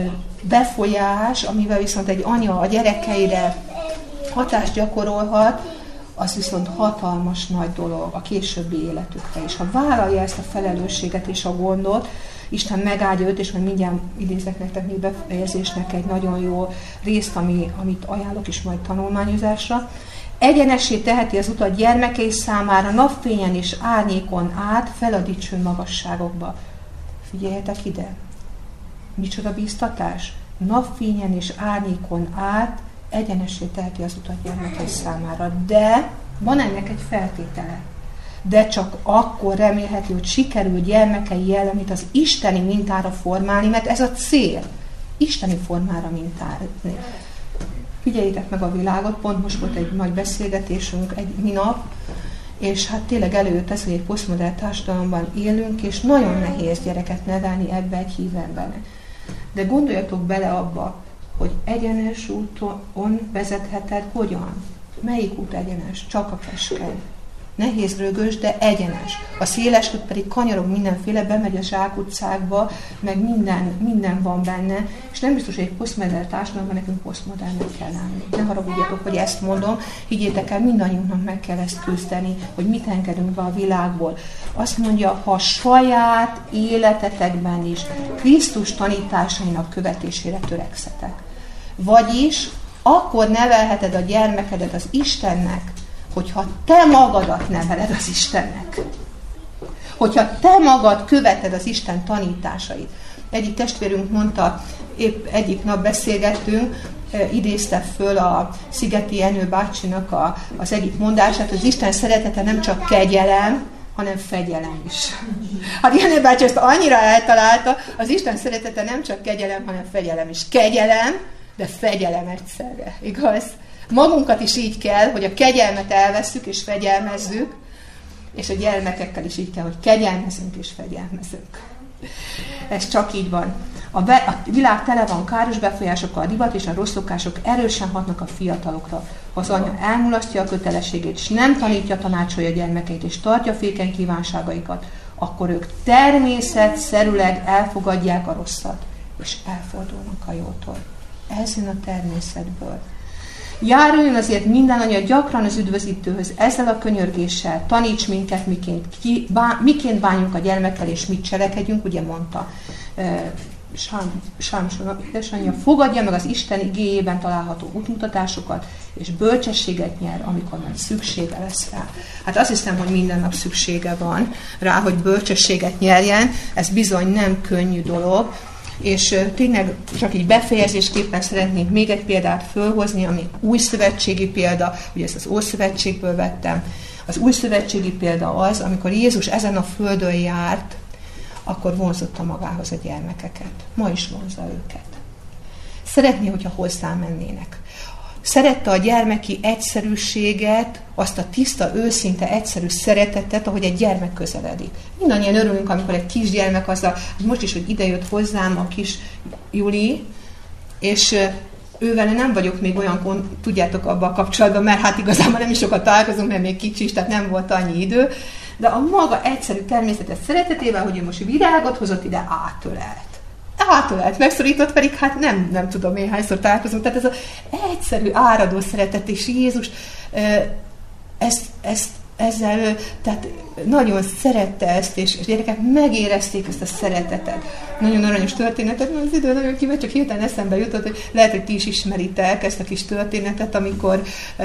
befolyás, amivel viszont egy anya a gyerekeire hatást gyakorolhat, az viszont hatalmas nagy dolog a későbbi életükre. És ha vállalja ezt a felelősséget és a gondot, Isten megáldja őt, és majd mindjárt idézek nektek még befejezésnek egy nagyon jó részt, ami, amit ajánlok is majd tanulmányozásra. Egyenessé teheti az utat gyermekei számára, napfényen és árnyékon át fel a dicső magasságokba. Figyeljetek ide! Micsoda bíztatás! Napfényen és árnyékon át egyenessé teheti az utat gyermekei számára. De van ennek egy feltétele. De csak akkor remélhető, hogy sikerül gyermekei jellemét az isteni mintára formálni, mert ez a cél. Isteni formára mintálni. Figyeljétek meg a világot, pont most volt egy nagy beszélgetésünk egy minap, és hát tényleg előtt ez, hogy egy posztmodern társadalomban élünk, és nagyon nehéz gyereket nevelni ebbe egy hív embernek. De gondoljatok bele abba, hogy egyenes úton vezetheted hogyan? Melyik út egyenes? Csak a keskeny. Nehéz rögös, de egyenes. A széles út pedig kanyarog mindenféle, bemegy a zsákutcákba, meg minden, minden van benne, és nem biztos, hogy egy posztmodern társadalomban nekünk posztmodernnek kell lenni. Ne haragudjatok, hogy ezt mondom, higgyétek el, mindannyiunknak meg kell ezt küzdeni, hogy mit engedünk be a világból. Azt mondja, ha saját életetekben is Krisztus tanításainak követésére törekszetek. Vagyis akkor nevelheted a gyermekedet az Istennek, hogyha te magadat neveled az Istennek. Hogyha te magad követed az Isten tanításait. Egyik testvérünk mondta, épp egyik nap beszélgettünk, idézte föl a Szigeti Jenő bácsinak a, az egyik mondását, az Isten szeretete nem csak kegyelem, hanem fegyelem is. Hát Jenő bácsi ezt annyira eltalálta, az Isten szeretete nem csak kegyelem, hanem fegyelem is. Kegyelem, de fegyelem egyszerre, igaz? Magunkat is így kell, hogy a kegyelmet elvesszük és fegyelmezzük, és a gyermekekkel is így kell, hogy kegyelmezünk és fegyelmezünk. Ez csak így van. A, be, a világ tele van káros befolyásokkal, a divat és a rossz szokások erősen hatnak a fiatalokra. Ha az anya elmulasztja a kötelességét, és nem tanítja, tanácsolja a gyermekeit, és tartja fékeny kívánságaikat, akkor ők természetszerűleg elfogadják a rosszat, és elfordulnak a jótól. Ez jön a természetből. Járuljon azért minden anya gyakran az üdvözítőhöz ezzel a könyörgéssel, taníts minket, miként, ki, bá, miként bánjunk a gyermekkel, és mit cselekedjünk, ugye mondta e, Sámson édesanyja, fogadja meg az Isten igéjében található útmutatásokat, és bölcsességet nyer, amikor majd szüksége lesz rá. Hát azt hiszem, hogy minden nap szüksége van rá, hogy bölcsességet nyerjen, ez bizony nem könnyű dolog, és tényleg csak így befejezésképpen szeretnék még egy példát fölhozni, ami új szövetségi példa, ugye ezt az Ószövetségből vettem. Az új szövetségi példa az, amikor Jézus ezen a földön járt, akkor vonzotta magához a gyermekeket. Ma is vonzza őket. Szeretné, hogyha hozzá mennének. Szerette a gyermeki egyszerűséget, azt a tiszta, őszinte, egyszerű szeretetet, ahogy egy gyermek közeledik. Mindannyian örülünk, amikor egy kisgyermek azzal, most is, hogy idejött hozzám a kis Juli, és ővel nem vagyok még olyan, tudjátok, abban a kapcsolatban, mert hát igazából nem is sokat találkozunk, mert még kicsi is, tehát nem volt annyi idő, de a maga egyszerű természetes szeretetével, hogy ő most virágot hozott ide, átölelt. Átölelt, megszorított, pedig hát nem, nem tudom én hányszor találkozunk. Tehát ez az egyszerű, áradó szeretet, és Jézus ezt, ezt, ezzel tehát nagyon szerette ezt, és a gyerekek megérezték ezt a szeretetet. Nagyon aranyos történetet, az idő nagyon kíváncsi, csak hirtelen eszembe jutott, hogy lehet, hogy ti is ismeritek ezt a kis történetet, amikor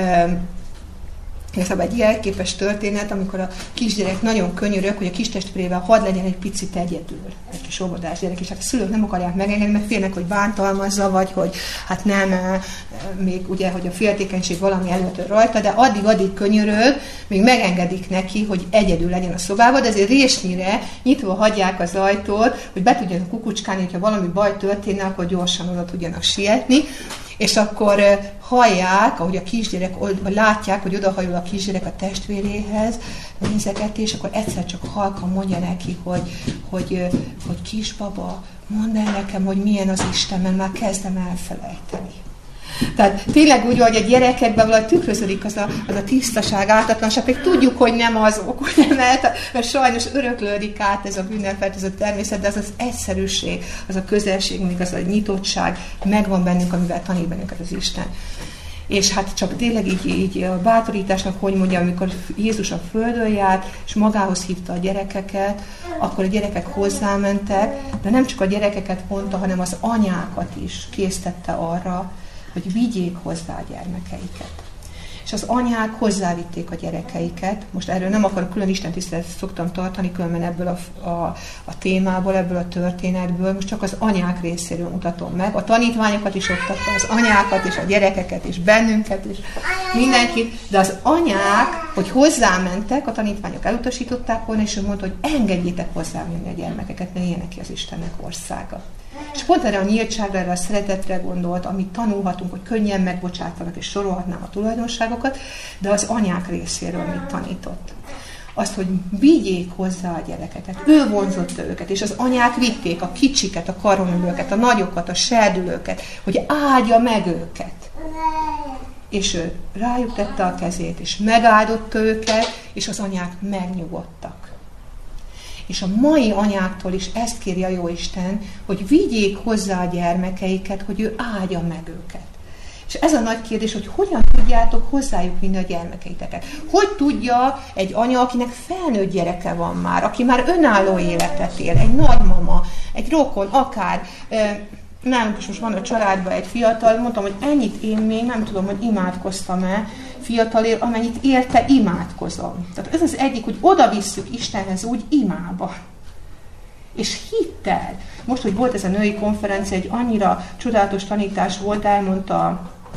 ez egy jelképes történet, amikor a kisgyerek nagyon könyörög, hogy a kis testvérével hadd legyen egy picit egyedül, egy kis óvodás gyerek, és hát a szülők nem akarják megengedni, mert félnek, hogy bántalmazza, vagy hogy hát nem, még ugye, hogy a féltékenység valami előtt rajta, de addig-addig könyörög, még megengedik neki, hogy egyedül legyen a szobában, de ezért résnyire nyitva hagyják az ajtót, hogy be tudjanak kukucskálni, hogyha valami baj történne, akkor gyorsan oda tudjanak sietni. És akkor hallják, ahogy a kisgyerek, vagy látják, hogy odahajol a kisgyerek a testvéréhez, nézegeti, és akkor egyszer csak halkan mondja neki, hogy, hogy, hogy kisbaba, mondd el nekem, hogy milyen az Isten, mert már kezdem elfelejteni. Tehát tényleg úgy, hogy a gyerekekben valahogy tükröződik az a, az a tisztaság, ártatlanság, pedig tudjuk, hogy nem azok, hogy nem, mert sajnos öröklődik át ez a bűnelfelt, ez a természet, de az az egyszerűség, az a közelség, még az a nyitottság megvan bennünk, amivel tanít bennünket az Isten. És hát csak tényleg így, így a bátorításnak, hogy mondja, amikor Jézus a földön járt, és magához hívta a gyerekeket, akkor a gyerekek hozzámentek, de nem csak a gyerekeket mondta, hanem az anyákat is késztette arra, hogy vigyék hozzá a gyermekeiket. És az anyák hozzávitték a gyerekeiket. Most erről nem akarok külön istentiszteletet szoktam tartani, különben ebből a, a, a témából, ebből a történetből. Most csak az anyák részéről mutatom meg. A tanítványokat is oktatta, az anyákat és a gyerekeket és bennünket és mindenkit. De az anyák, hogy hozzámentek, a tanítványok elutasították volna, és ő mondta, hogy engedjétek hozzámenni a gyermekeket, ne éljenek ki az Istennek országa. És pont erre a nyíltságra, erre a szeretetre gondolt, amit tanulhatunk, hogy könnyen megbocsátanak, és sorolhatnám a tulajdonságokat, de az anyák részéről mit tanított. Azt, hogy vigyék hozzá a gyerekeket. Ő vonzotta őket, és az anyák vitték a kicsiket, a karonülőket, a nagyokat, a serdülőket, hogy áldja meg őket. És ő rájuk tette a kezét, és megáldotta őket, és az anyák megnyugodtak. És a mai anyáktól is ezt kéri a Jóisten, hogy vigyék hozzá a gyermekeiket, hogy ő áldja meg őket. És ez a nagy kérdés, hogy hogyan tudjátok hozzájuk vinni a gyermekeiteket. Hogy tudja egy anya, akinek felnőtt gyereke van már, aki már önálló életet él, egy nagymama, egy rokon, akár, nálunk is most van a családban egy fiatal, mondtam, hogy ennyit én még nem tudom, hogy imádkoztam-e fiatalért, amennyit érte imádkozom. Tehát ez az egyik, hogy oda visszük Istenhez úgy imába. És hittel. Most, hogy volt ez a női konferencia, egy annyira csodálatos tanítás volt, elmondta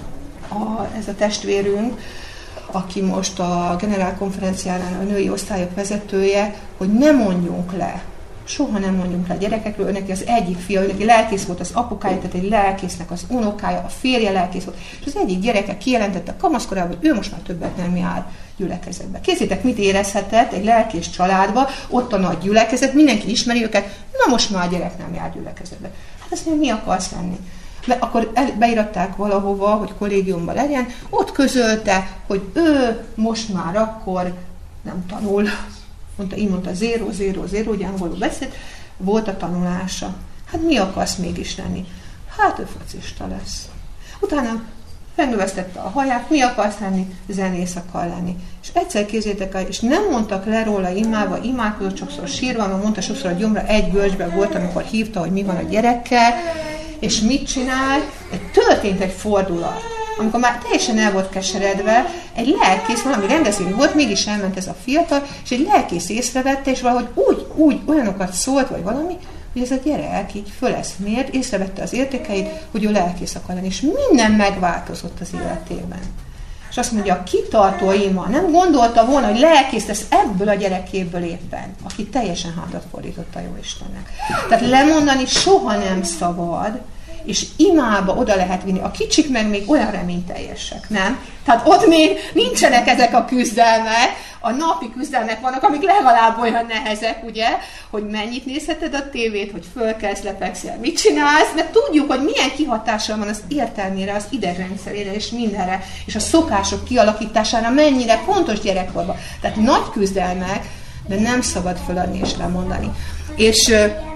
a, ez a testvérünk, aki most a generálkonferencián a női osztályok vezetője, hogy ne mondjunk le. Soha nem mondjunk le a gyerekekről, ő neki az egyik fia, ő neki lelkész volt az apukája, tehát egy lelkésznek az unokája, a férje lelkész volt, és az egyik gyereke kijelentette a kamaszkorában, hogy ő most már többet nem jár gyülekezetbe. Kézzétek, mit érezhetett egy lelkész családba, ott a nagy gyülekezet, mindenki ismeri őket, na most már a gyerek nem jár gyülekezetbe. Hát azt mondja, mi akarsz lenni? Mert akkor beiratták valahova, hogy kollégiumban legyen, ott közölte, hogy ő most már akkor nem tanul. Mondta, így mondta, zéro, zéro, zéro, ugye angolul beszélt, volt a tanulása. Hát mi akarsz mégis lenni? Hát ő focista lesz. Utána megnövesztette a haját, mi akarsz lenni? Zenész akar lenni. És egyszer kézzétek el, és nem mondtak le róla imába, imádkozott sokszor sírva, mert mondta sokszor a gyomra, egy görcsben volt, amikor hívta, hogy mi van a gyerekkel, és mit csinál. Történt egy fordulat. Amikor már teljesen el volt keseredve, egy lelkész, valami rendezvény volt, mégis elment ez a fiatal, és egy lelkész észrevette, és valahogy úgy, úgy olyanokat szólt, vagy valami, hogy ez a gyerek így föleszmélt, észrevette az értékeit, hogy ő lelkész akar lenni, és minden megváltozott az életében. És azt mondja, a kitartó ima nem gondolta volna, hogy lelkész lesz ebből a gyerekéből éppen, aki teljesen hátat fordított a Jóistennek. Tehát lemondani soha nem szabad, és imába oda lehet vinni. A kicsik meg még olyan reményteljesek, nem? Tehát ott még nincsenek ezek a küzdelmek, a napi küzdelmek vannak, amik legalább olyan nehezek, ugye, hogy mennyit nézheted a tévét, hogy fölkelsz, lepegszél, mit csinálsz, mert tudjuk, hogy milyen kihatással van az értelmére, az idegrendszerére és mindenre, és a szokások kialakítására mennyire fontos gyerekkorban. Tehát nagy küzdelmek, de nem szabad föladni és lemondani. És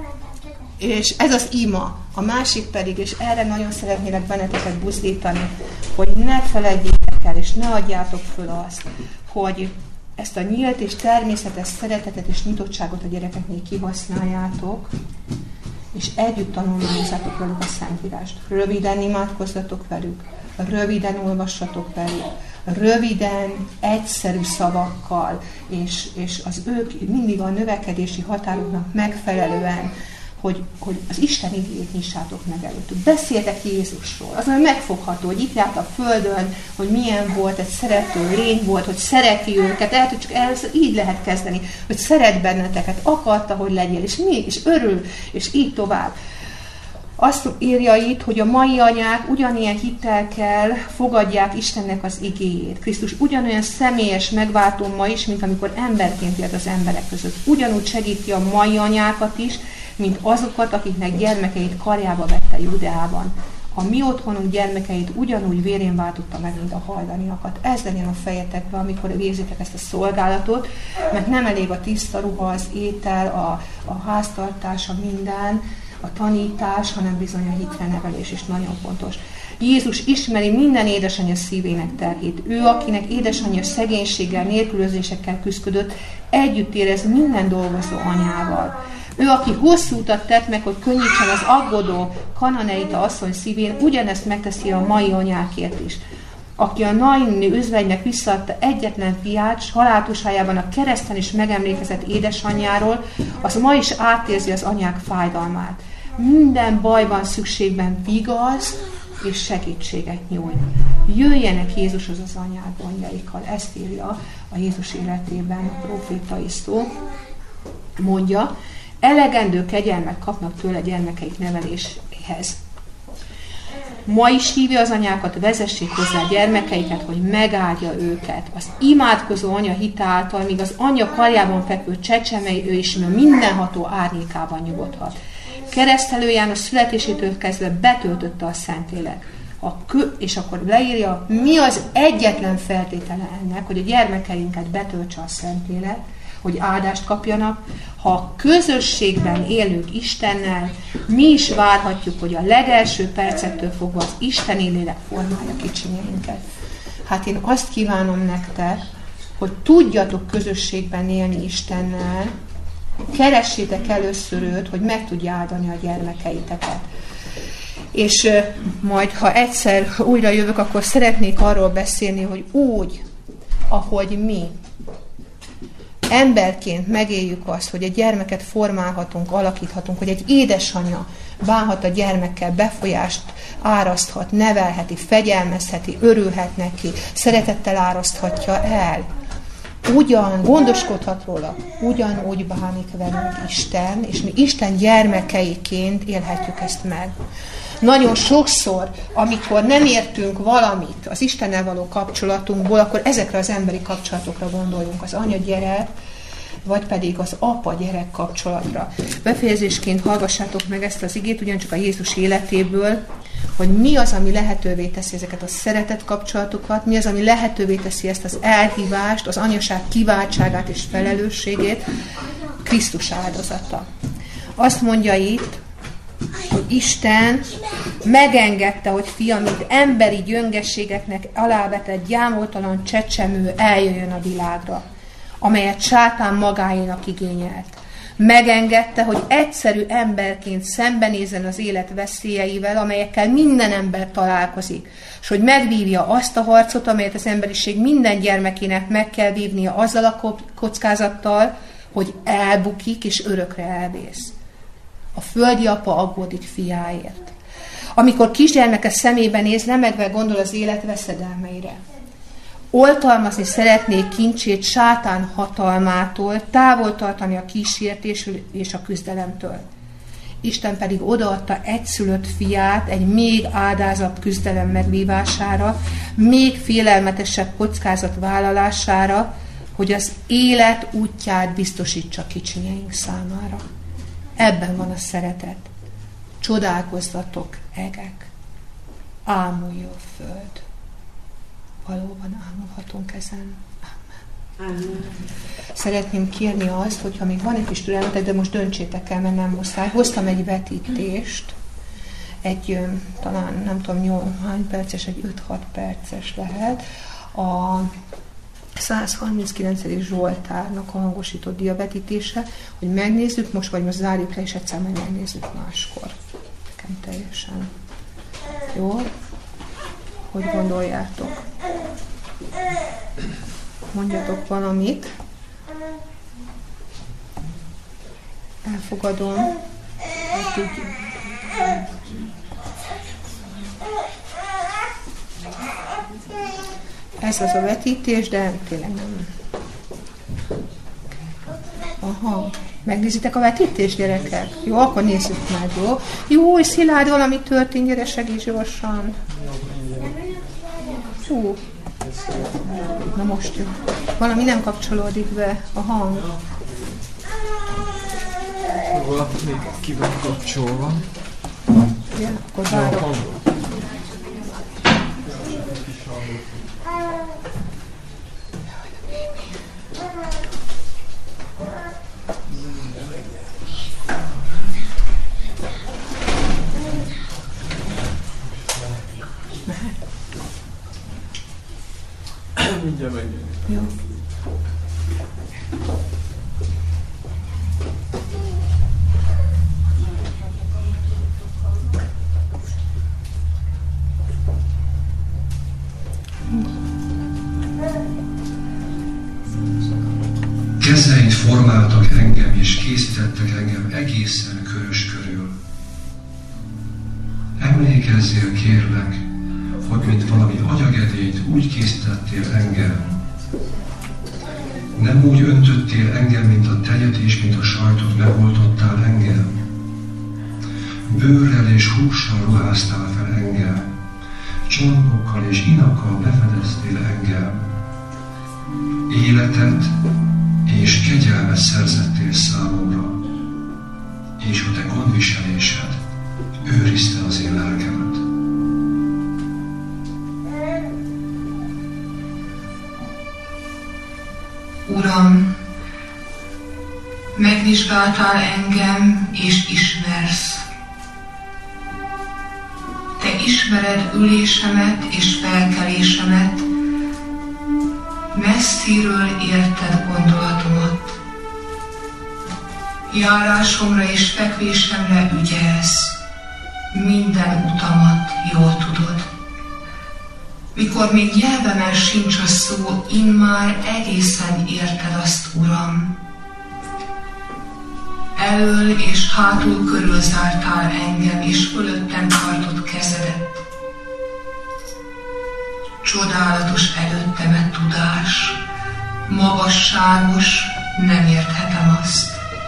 És ez az ima. A másik pedig, és erre nagyon szeretnélek benneteket buzdítani, hogy ne feledjétek el, és ne adjátok föl azt, hogy ezt a nyílt és természetes szeretetet és nyitottságot a gyerekeknél kihasználjátok, és együtt tanulmányozzátok velük a Szentírást. Röviden imádkozzatok velük, röviden olvassatok velük, röviden, egyszerű szavakkal, és, és az ők mindig a növekedési határoknak megfelelően, hogy, hogy az Isten igéjét nyissátok meg előttük. Beszéltek Jézusról, az, ami megfogható, hogy itt járt a földön, hogy milyen volt, egy szerető lény volt, hogy szereti őket, el, csak el, így lehet kezdeni, hogy szeret benneteket, akarta, hogy legyél, és mi, és örül, és így tovább. Azt írja itt, hogy a mai anyák ugyanilyen hittel fogadják Istennek az igéjét. Krisztus ugyanolyan személyes megváltó ma is, mint amikor emberként élt az emberek között. Ugyanúgy segíti a mai anyákat is, mint azokat, akiknek gyermekeit karjába vette Judeában. A mi otthonunk gyermekeit ugyanúgy vérén váltotta meg, mint a hajdaniakat. Ez legyen a fejetekben, amikor végzitek ezt a szolgálatot, mert nem elég a tiszta ruha, az étel, a, a háztartás, a minden, a tanítás, hanem bizony a hitre nevelés is nagyon fontos. Jézus ismeri minden édesanyja szívének terhét. Ő, akinek édesanyja szegénységgel, nélkülözésekkel küzdött, együtt érez minden dolgozó anyával. Ő, aki hosszú utat tett meg, hogy könnyítsen az aggódó kananeita asszony szívén, ugyanezt megteszi a mai anyákért is. Aki a Naini özvegynek visszaadta egyetlen fiát, haláltusájában a kereszten is megemlékezett édesanyjáról, az ma is átérzi az anyák fájdalmát. Minden bajban, szükségben vigasz és segítséget nyújt. Jöjjenek Jézushoz az anyák gondjaikkal. Ezt írja a Jézus életében a prófétai szó. Mondja, elegendő kegyelmet kapnak tőle gyermekeik neveléséhez. Ma is hívja az anyákat, vezessék hozzá a gyermekeiket, hogy megáldja őket. Az imádkozó anya hitáltal, míg az anya karjában fekvő csecsemei, ő is mindenható árnyékában nyugodhat. Keresztelő János születésétől kezdve betöltötte a Szentlélek. A kö, és akkor leírja, mi az egyetlen feltétele ennek, hogy a gyermekeinket betöltse a Szentlélek, hogy áldást kapjanak. Ha a közösségben élünk Istennel, mi is várhatjuk, hogy a legelső percektől fogva az isteni lélek formálja kicsinyeinket. Hát én azt kívánom nektek, hogy tudjatok közösségben élni Istennel, keressétek először őt, hogy meg tudja áldani a gyermekeiteket. És majd, ha egyszer újra jövök, akkor szeretnék arról beszélni, hogy úgy, ahogy mi emberként megéljük azt, hogy egy gyermeket formálhatunk, alakíthatunk, hogy egy édesanyja bánhat a gyermekkel, befolyást áraszthat, nevelheti, fegyelmezheti, örülhet neki, szeretettel áraszthatja el. Ugyan gondoskodhat róla, ugyanúgy bánik velünk Isten, és mi Isten gyermekeiként élhetjük ezt meg. Nagyon sokszor, amikor nem értünk valamit az Istennel való kapcsolatunkból, akkor ezekre az emberi kapcsolatokra gondoljunk, az anya-gyerek, vagy pedig az apa-gyerek kapcsolatra. Befejezésként hallgassátok meg ezt az igét, ugyancsak a Jézus életéből, hogy mi az, ami lehetővé teszi ezeket a szeretet kapcsolatokat, mi az, ami lehetővé teszi ezt az elhívást, az anyaság kiváltságát és felelősségét, Krisztus áldozata. Azt mondja itt, hogy Isten Megengedte, hogy fia, mint emberi gyöngességeknek alávetett gyámoltalan csecsemő eljöjjön a világra, amelyet sátán magáénak igényelt. Megengedte, hogy egyszerű emberként szembenézzen az élet veszélyeivel, amelyekkel minden ember találkozik, és hogy megvívja azt a harcot, amelyet az emberiség minden gyermekének meg kell vívnia azzal a kockázattal, hogy elbukik és örökre elvész. A földi apa aggódik fiáért. Amikor kisgyermeke szemébe néz, remegve gondol az élet veszedelmeire. Oltalmazni szeretné kincsét sátán hatalmától, távol tartani a kísértésről és a küzdelemtől. Isten pedig odaadta egyszülött fiát egy még áldázabb küzdelem megvívására, még félelmetesebb kockázat vállalására, hogy az élet útját biztosítsa kicsinyeink számára. Ebben van a szeretet. Csodálkozzatok, egek! Ámuljon a föld! Valóban ámulhatunk ezen. Amen. Amen. Szeretném kérni azt, hogyha még van egy kis türelmetek, de most döntsétek el, mert nem muszáj. Hoztam egy vetítést, egy talán nem tudom nyolc, hány perces, egy öt-hat perces lehet, a száz harminckilencedik Zsoltárnak a hangosított diavetítése, hogy megnézzük most, vagy most zárjuk le, és egyszer meg megnézzük máskor. Nekem teljesen. Jó? Hogy gondoljátok? Mondjatok valamit. Elfogadom. Ez az a vetítés, de tényleg nem. Aha. Megnézitek a vetítést, gyerekek? Jó, akkor nézzük meg, jó? Jó, Szilárd, valami történt, gyere, segíts gyorsan. Hú. Na most jó. Valami nem kapcsolódik be a hang. Valami még ki van kapcsolva. Ja, akkor várok. Mindjárt megjön. Jó. Kezeid formáltak engem, és készítettek engem egészen körös körül. Emlékezzél, kérlek, hogy mint valami agyagedélyt úgy készítettél engem. Nem úgy öntöttél engem, mint a tejet és mint a sajtot megoltottál engem. Bőrrel és hússal ruháztál fel engem. Csontokkal és inakkal befedeztél engem. Életet és kegyelmet szerzettél számomra, és a te gondviselésed őrizte az én lelkemet. Uram, megvizsgáltál engem, és ismersz. Te ismered ülésemet és felkelésemet, messziről érted gondolatomat. Járásomra és fekvésemre ügyelsz, minden utamat jól tudod. Mikor még nyelvemen sincs a szó, immár egészen érted azt, Uram. Elől és hátul körül zártál engem, és fölöttem tartott kezedet. Csodálatos előttemet tudás, magasságos, nem érthetem azt.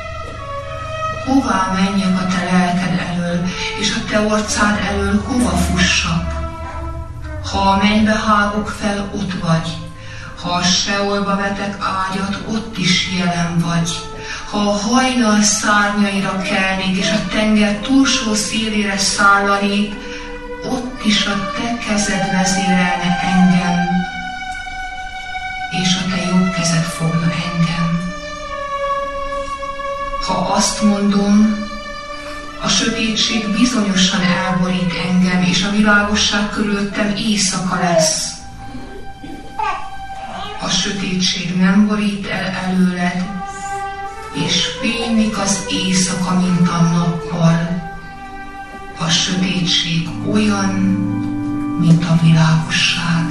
Hová menjek a te lelked elől, és a te orcád elől hova fussak? Ha a mennybe hágok fel, ott vagy. Ha a Seolba vetek ágyat, ott is jelen vagy. Ha a hajnal szárnyaira kelnék, és a tenger túlsó szélére szállanék, ott is a te kezed vezérelne engem, és a te jobb kezed fogna engem. Ha azt mondom, A sötétség bizonyosan elborít engem, és a világosság körülöttem éjszaka lesz. A sötétség nem borít el előled, és fénylik az éjszaka, mint a nappal. A sötétség olyan, mint a világosság.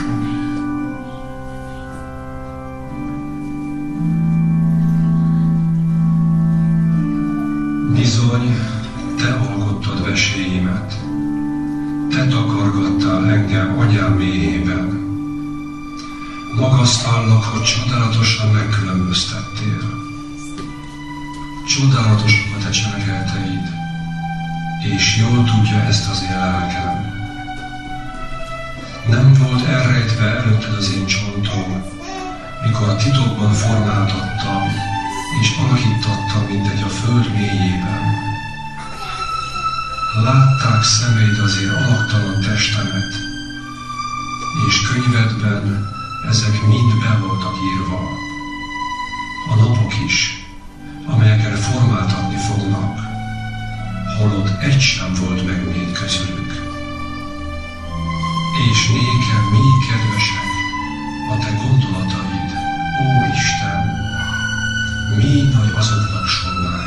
Bizony, te alkottad veséimet, te takargattál engem anyám méhében. Magasztállak, hogy csodálatosan megkülönböztettél. Csodálatosak a te cselekedeteid, és jól tudja ezt az én lelkem. Nem volt elrejtve előtted az én csontom, mikor titokban formát adtam, és alakítattam, mintegy a föld mélyében. Látták szemeid az én alaktalan testemet, és könyvedben ezek mind be voltak írva. A napok is, amelyekkel formát adni fognak, holott egy sem volt meg még közülük. És nékem mi kedvesek a te gondolataid, ó Isten, mi nagy azoknak sornája.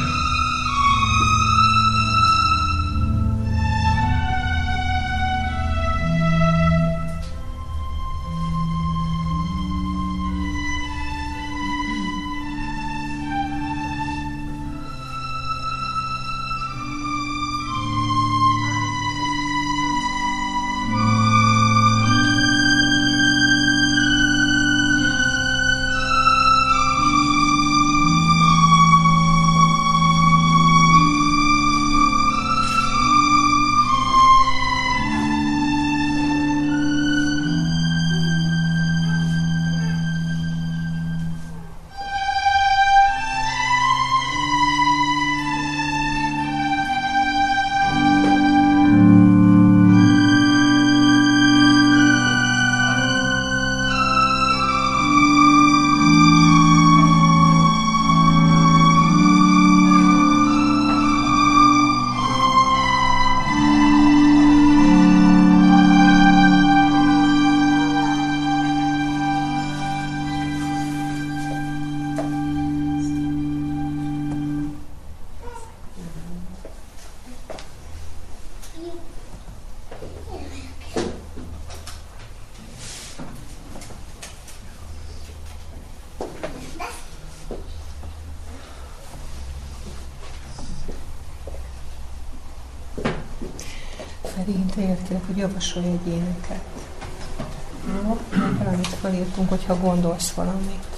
Szerint értél, hogy javasolj egy éneket. No, valamit felírtunk, hogyha gondolsz valamit.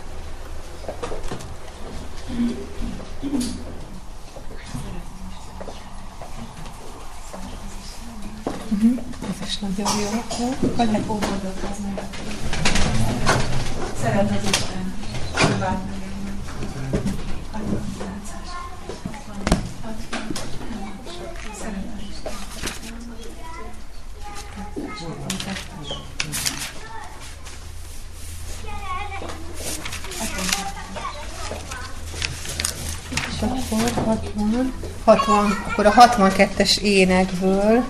Uh-huh. Ez is nagyon jó. jó. Vagy hát óvodott az meg. Szeret az Isten. Szilvát meg. hatvan, hatvan, akkor a hatvankettes énekből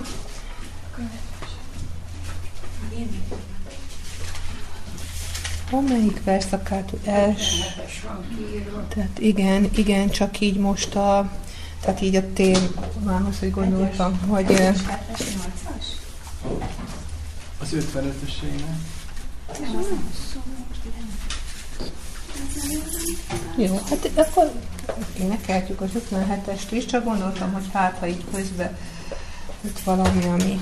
amelyik verszakát els? Tehát igen, igen, csak így most a tehát így a témához, hogy gondoltam, hogy az ötvenötös ének. Jó, hát akkor énekeltük az ötvenhetest is, csak gondoltam, hogy hát, ha így közben jött valami, ami...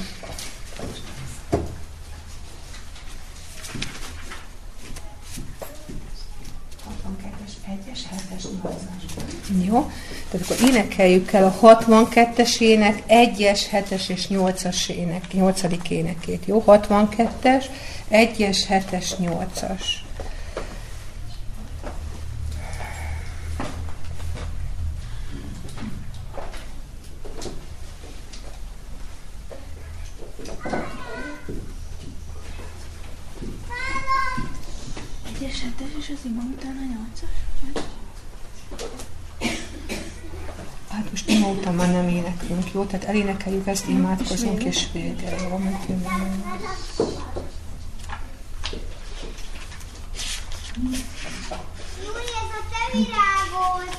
hatvankettes, egyes, hetes, nyolcas. Jó, tehát akkor énekeljük el a hatvankettes ének, egyes, hetes és nyolcas ének, nyolcadik énekét, jó? hatvankettes, egyes, hetes, nyolcas. Egyes, hetes és az ima után a nyolcas? Hát most ima után délután már nem éneklünk, jó? Tehát elénekeljük ezt, imádkozunk, és vége. Jó, amit Júli, ez a te virágod!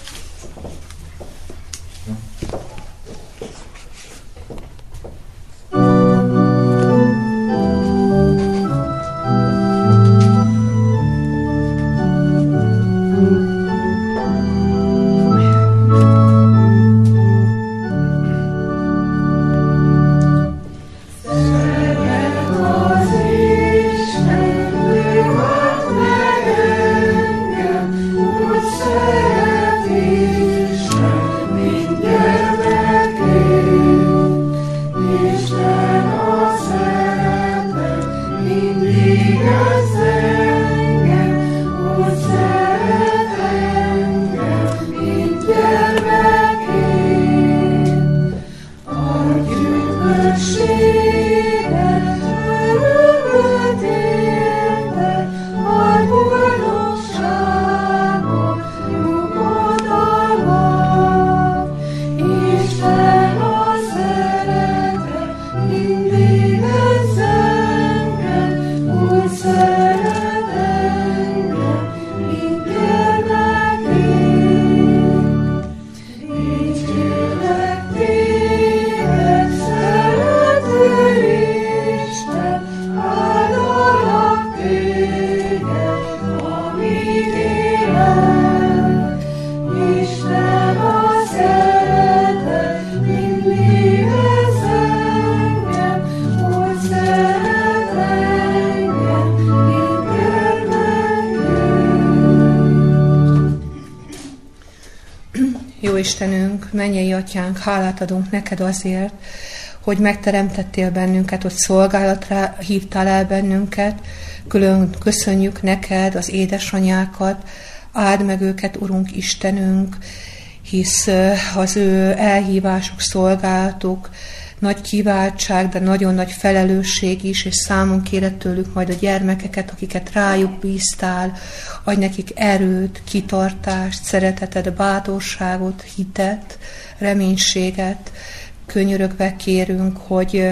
Istenünk, mennyei atyánk, hálát adunk neked azért, hogy megteremtettél bennünket, hogy szolgálatra hívtál el bennünket. Külön köszönjük neked az édesanyákat, áld meg őket, Urunk Istenünk, hisz az ő elhívásuk, szolgálatuk nagy kiváltság, de nagyon nagy felelősség is, és számon kéred tőlük majd a gyermekeket, akiket rájuk bíztál, adj nekik erőt, kitartást, szeretetet, bátorságot, hitet, reménységet. Könyörögve kérünk, hogy,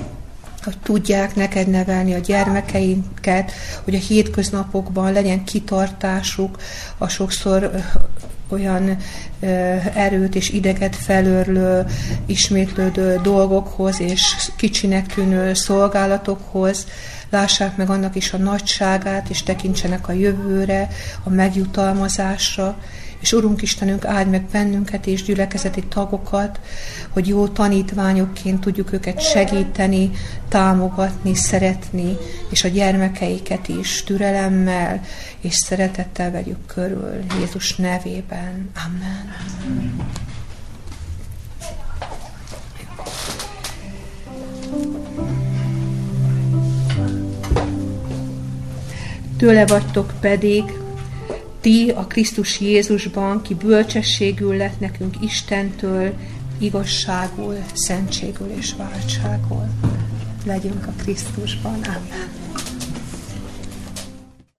hogy tudják neked nevelni a gyermekeinket, hogy a hétköznapokban legyen kitartásuk, a sokszor olyan ö, erőt és ideget felőrlő, ismétlődő dolgokhoz és kicsinek tűnő szolgálatokhoz. Lássák meg annak is a nagyságát, és tekintsenek a jövőre, a megjutalmazásra. És Urunk Istenünk, áld meg bennünket és gyülekezeti tagokat, hogy jó tanítványokként tudjuk őket segíteni, támogatni, szeretni, és a gyermekeiket is türelemmel és szeretettel vegyük körül. Jézus nevében. Amen. Tőle vagytok pedig, ti a Krisztus Jézusban, ki bölcsességül lett nekünk Istentől, igazságul, szentségül és váltságul. Legyünk a Krisztusban. Amen.